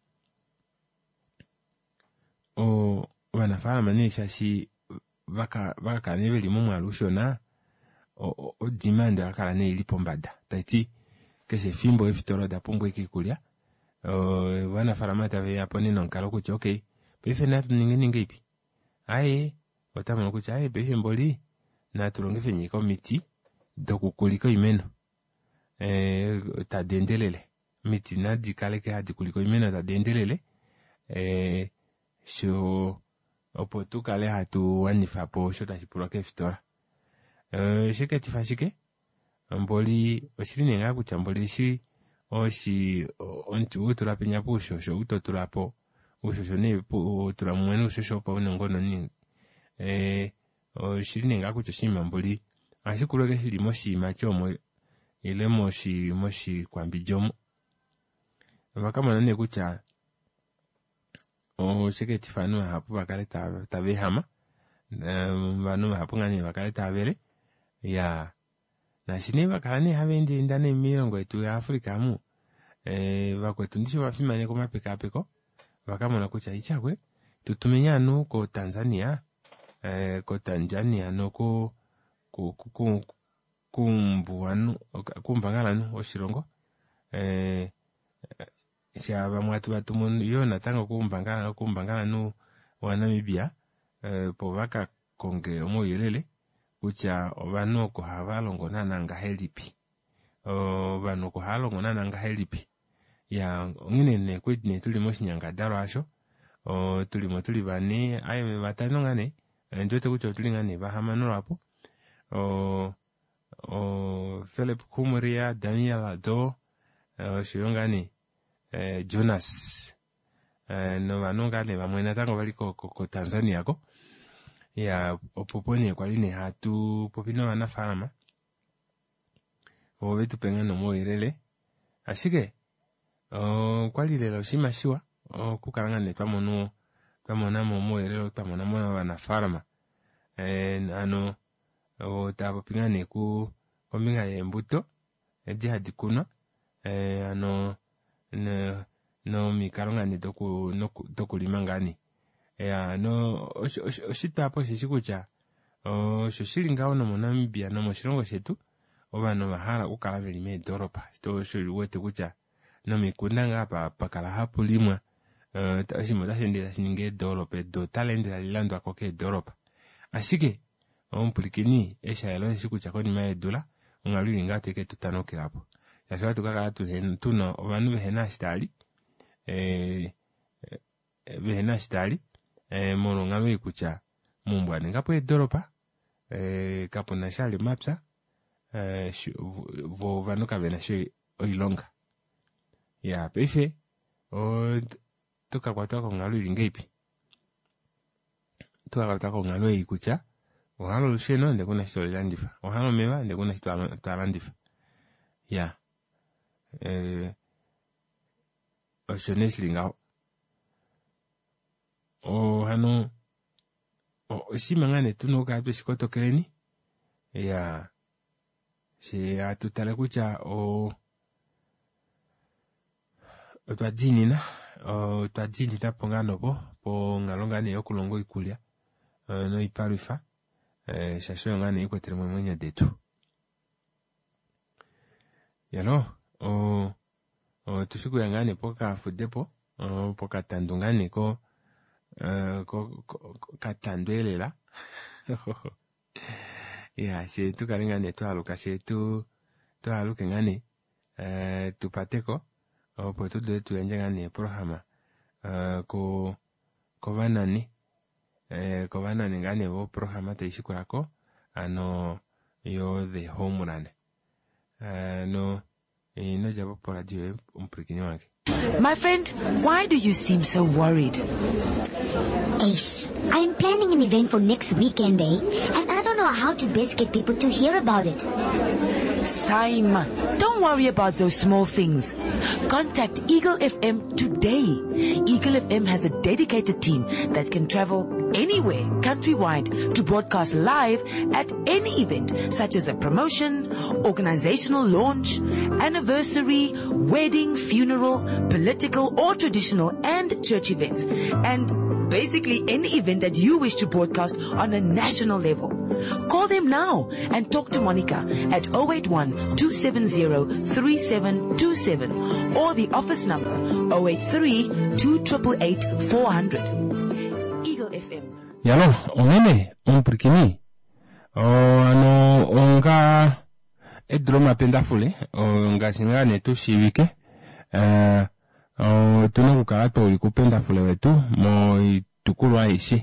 o wana falama ni shashi vaka vaka neveli mumu alushona o o demand akala ne ilipo mbada taiti kese fimbo efitoro da pombo ikikulia o wana faramata ve yapone nonkalo kucho okay pefe natu ninge ninge ipi aye otama kucha aye pefe mboli na tulonge fenye komiti dokukuliko imeno eh ta dendelele miti na dikale ke hadi kuliko imeno ta dendelele eh sho opotu kale hatu wanifa po shota chipura ke fitora eh shike tifashike mboli oshiri nga kucha mboli shi oshi ontu utura penya pusho sho utoturapo ushosho ne utura mwenu ushosho pa unongono ni eh oshiri nga kucha shima mboli ashikuloke shiri moshi machomo ile moshi moshi kwambijomo vakama nane kucha o shike tifanu hapo bakale ta tabehama vanu hapo ngani bakale tabele ya na shine bakane habendi ndane mirongo etu ya Afrika mu eh bakwetu ndisho bafimane ko mapeka peko bakamona kucha ichakwe tutumenya no ko Tanzania eh ko Tanzania no ko ku ku kumbuanu kumbangala no oshirongo eh shaba mwatu batumun yo natango kumbangala kumbangala no wa Namibia eh po baka konge omoyelele kucha obano ko habalongo nananga helipi o bano ko halongo nananga helipi ya nginene kwitne tuli moshinyanga daro asho o tuli mo tuli bane aye batano ngane ndote kucho tuli ngane bahamano rapo o o Philip Kumuria Daniel Ado o shiyongani eh Jonas eh no bano ngane bamwena tango baliko ko Tanzania ko ya opopone kwa line hatu popino wana farama o betu pengano moirele ashike o kwa lile lo shimashiwa o kukaranga ne pamono pamona mo moirele pamona mona wana farama eh ano o tabo pingane ku kominga yembuto edi hadikuno eh ano no no mikalonga ne doku no dokulima ngani ya no oshita hapo shishikucha o shoshilinga ono mo Namibia no moshilongo shetu obano bahala kukala belime doropa to shuli wete kucha no mikunda ngapa pakala hapo limwa eh tashimo tashendela shininge dorope do talende lilando akoke doropa ashike ompulikini esha yalo shikucha koni mae dola ungaluli ngate ke tutano kilapo ya shwatu kaka tu hen tuno obanu behena stali eh behena stali eh mono ngabe kucha mumbwa ngapo edoropa eh kapo na shali mapsa eh vo vanuka vena shi oilonga ya pefe o tuka kwa tuka ngalo lingepi tuka kwa tuka ngalo ikucha ohalo lusheno nde kuna shito landifa ohalo mewa nde kuna shito landifa ya eh o jeunesse linga o hano o simangane tuno ka to shikoto keleni ya she atutala kucha o o twadini na o twadini na pongano po po ngalongane yokulongo ikulia no iparifa eh shasho ngane iko teremo mwenya detu yano o o tushiku yangane poka fudepo o poka tandungane ko Uh, ko, ko, ko katandwelela ya she tu kalingane tu aluka she tu tu aluka ngane eh uh, tu pateko o po tu de tu ngane programa uh, ko ko vanani eh ko vanani ngane wo programa te ishikurako ano yo the home run uh, no ino jabo por radio umprikini wake. My friend, why do you seem so worried? Ace, I'm planning an event for next weekend, eh? And I don't know how to best get people to hear about it. Simon, don't worry about those small things. Contact Eagle F M today. Eagle F M has a dedicated team that can travel anywhere countrywide to broadcast live at any event, such as a promotion, organizational launch, anniversary, wedding, funeral, political or traditional and church events, and basically any event that you wish to broadcast on a national level. Call them now and talk to Monica at zero eight one, two seven zero, three seven two seven or the office number zero eight three, two eight eight, four zero zero. Eagle F M. Yalo, ongene, umprikini. O ano onga edroma pendafule, onga singane tu shivike. Eh o tuno kukarato ulikupenda fule wetu mo itukuru aishi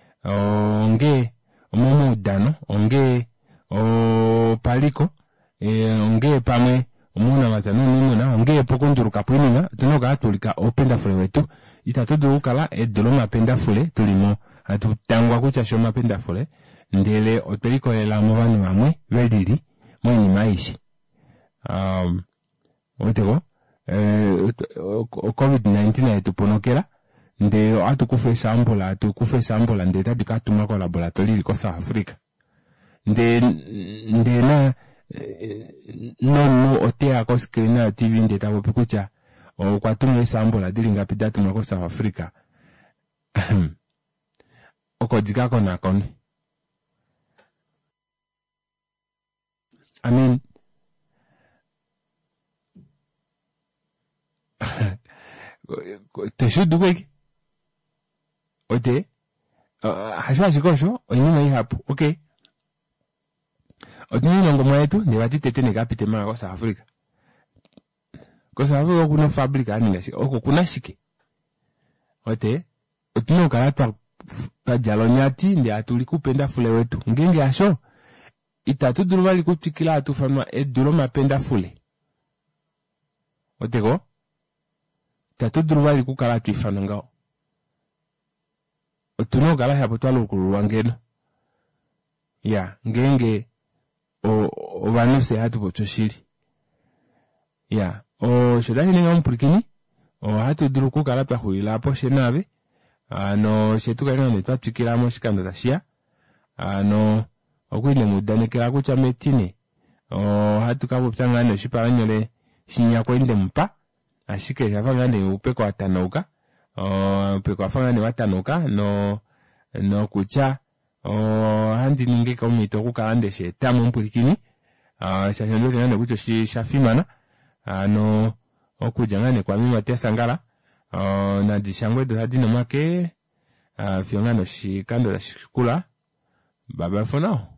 onge omomo udano onge o paliko e onge pamwe omuna matanu nimuna onge pokonduru kapwininga tuno katulika openda fule wetu itatudu kala edroma pendafule tulimo atutangwa kucha shoma pendafule ndele opeliko ela mubani mamwe velili mweni maishi um otego eh covid nineteen etuponokera nde atukufe sample atukufe sample nde tadikatuma ko laboratory ko South Africa nde nde na no no otea ko screen na T V nde tabo pikucha o kwatume sample adilinga pidatuma ko South Africa oko dikako na kon I mean te should do wig ote haswa sikosho onina ihapu okay otini nongo yetu ni watite tene kapite mara ko South Africa ko South Africa kuna fabric aninga shi oko kuna shike ote otino karata pa jalonyati ndi atuli kupenda fule wetu ngenge asho itatu duruvali kutikila atufanwa eduro mapenda fule otego tatu duruvali kukala tuifanangao otuno kala hapo twalo kuruwangeno ya ngenge o o vanuse hatu potoshiri ya o shodahi ninga mpurikini o hatu duru kukala pa huila po shenabe ano shetu kana netwa tukira mo shikanda dashia ano okwine mudane kira kucha metine o hatu kabo ptangane shiparanyole shinya kwende mpa ashike yavangane upeko atanoka o upeko afangane watanoka no no kucha o handi ninge komito kukalande sheta mumpurikini ah shashendo ngane kucho shi shafimana ano okujangane kwa mima tesangala o na dishangwe do hadino make ah fiongano shi kando la shikula baba for now.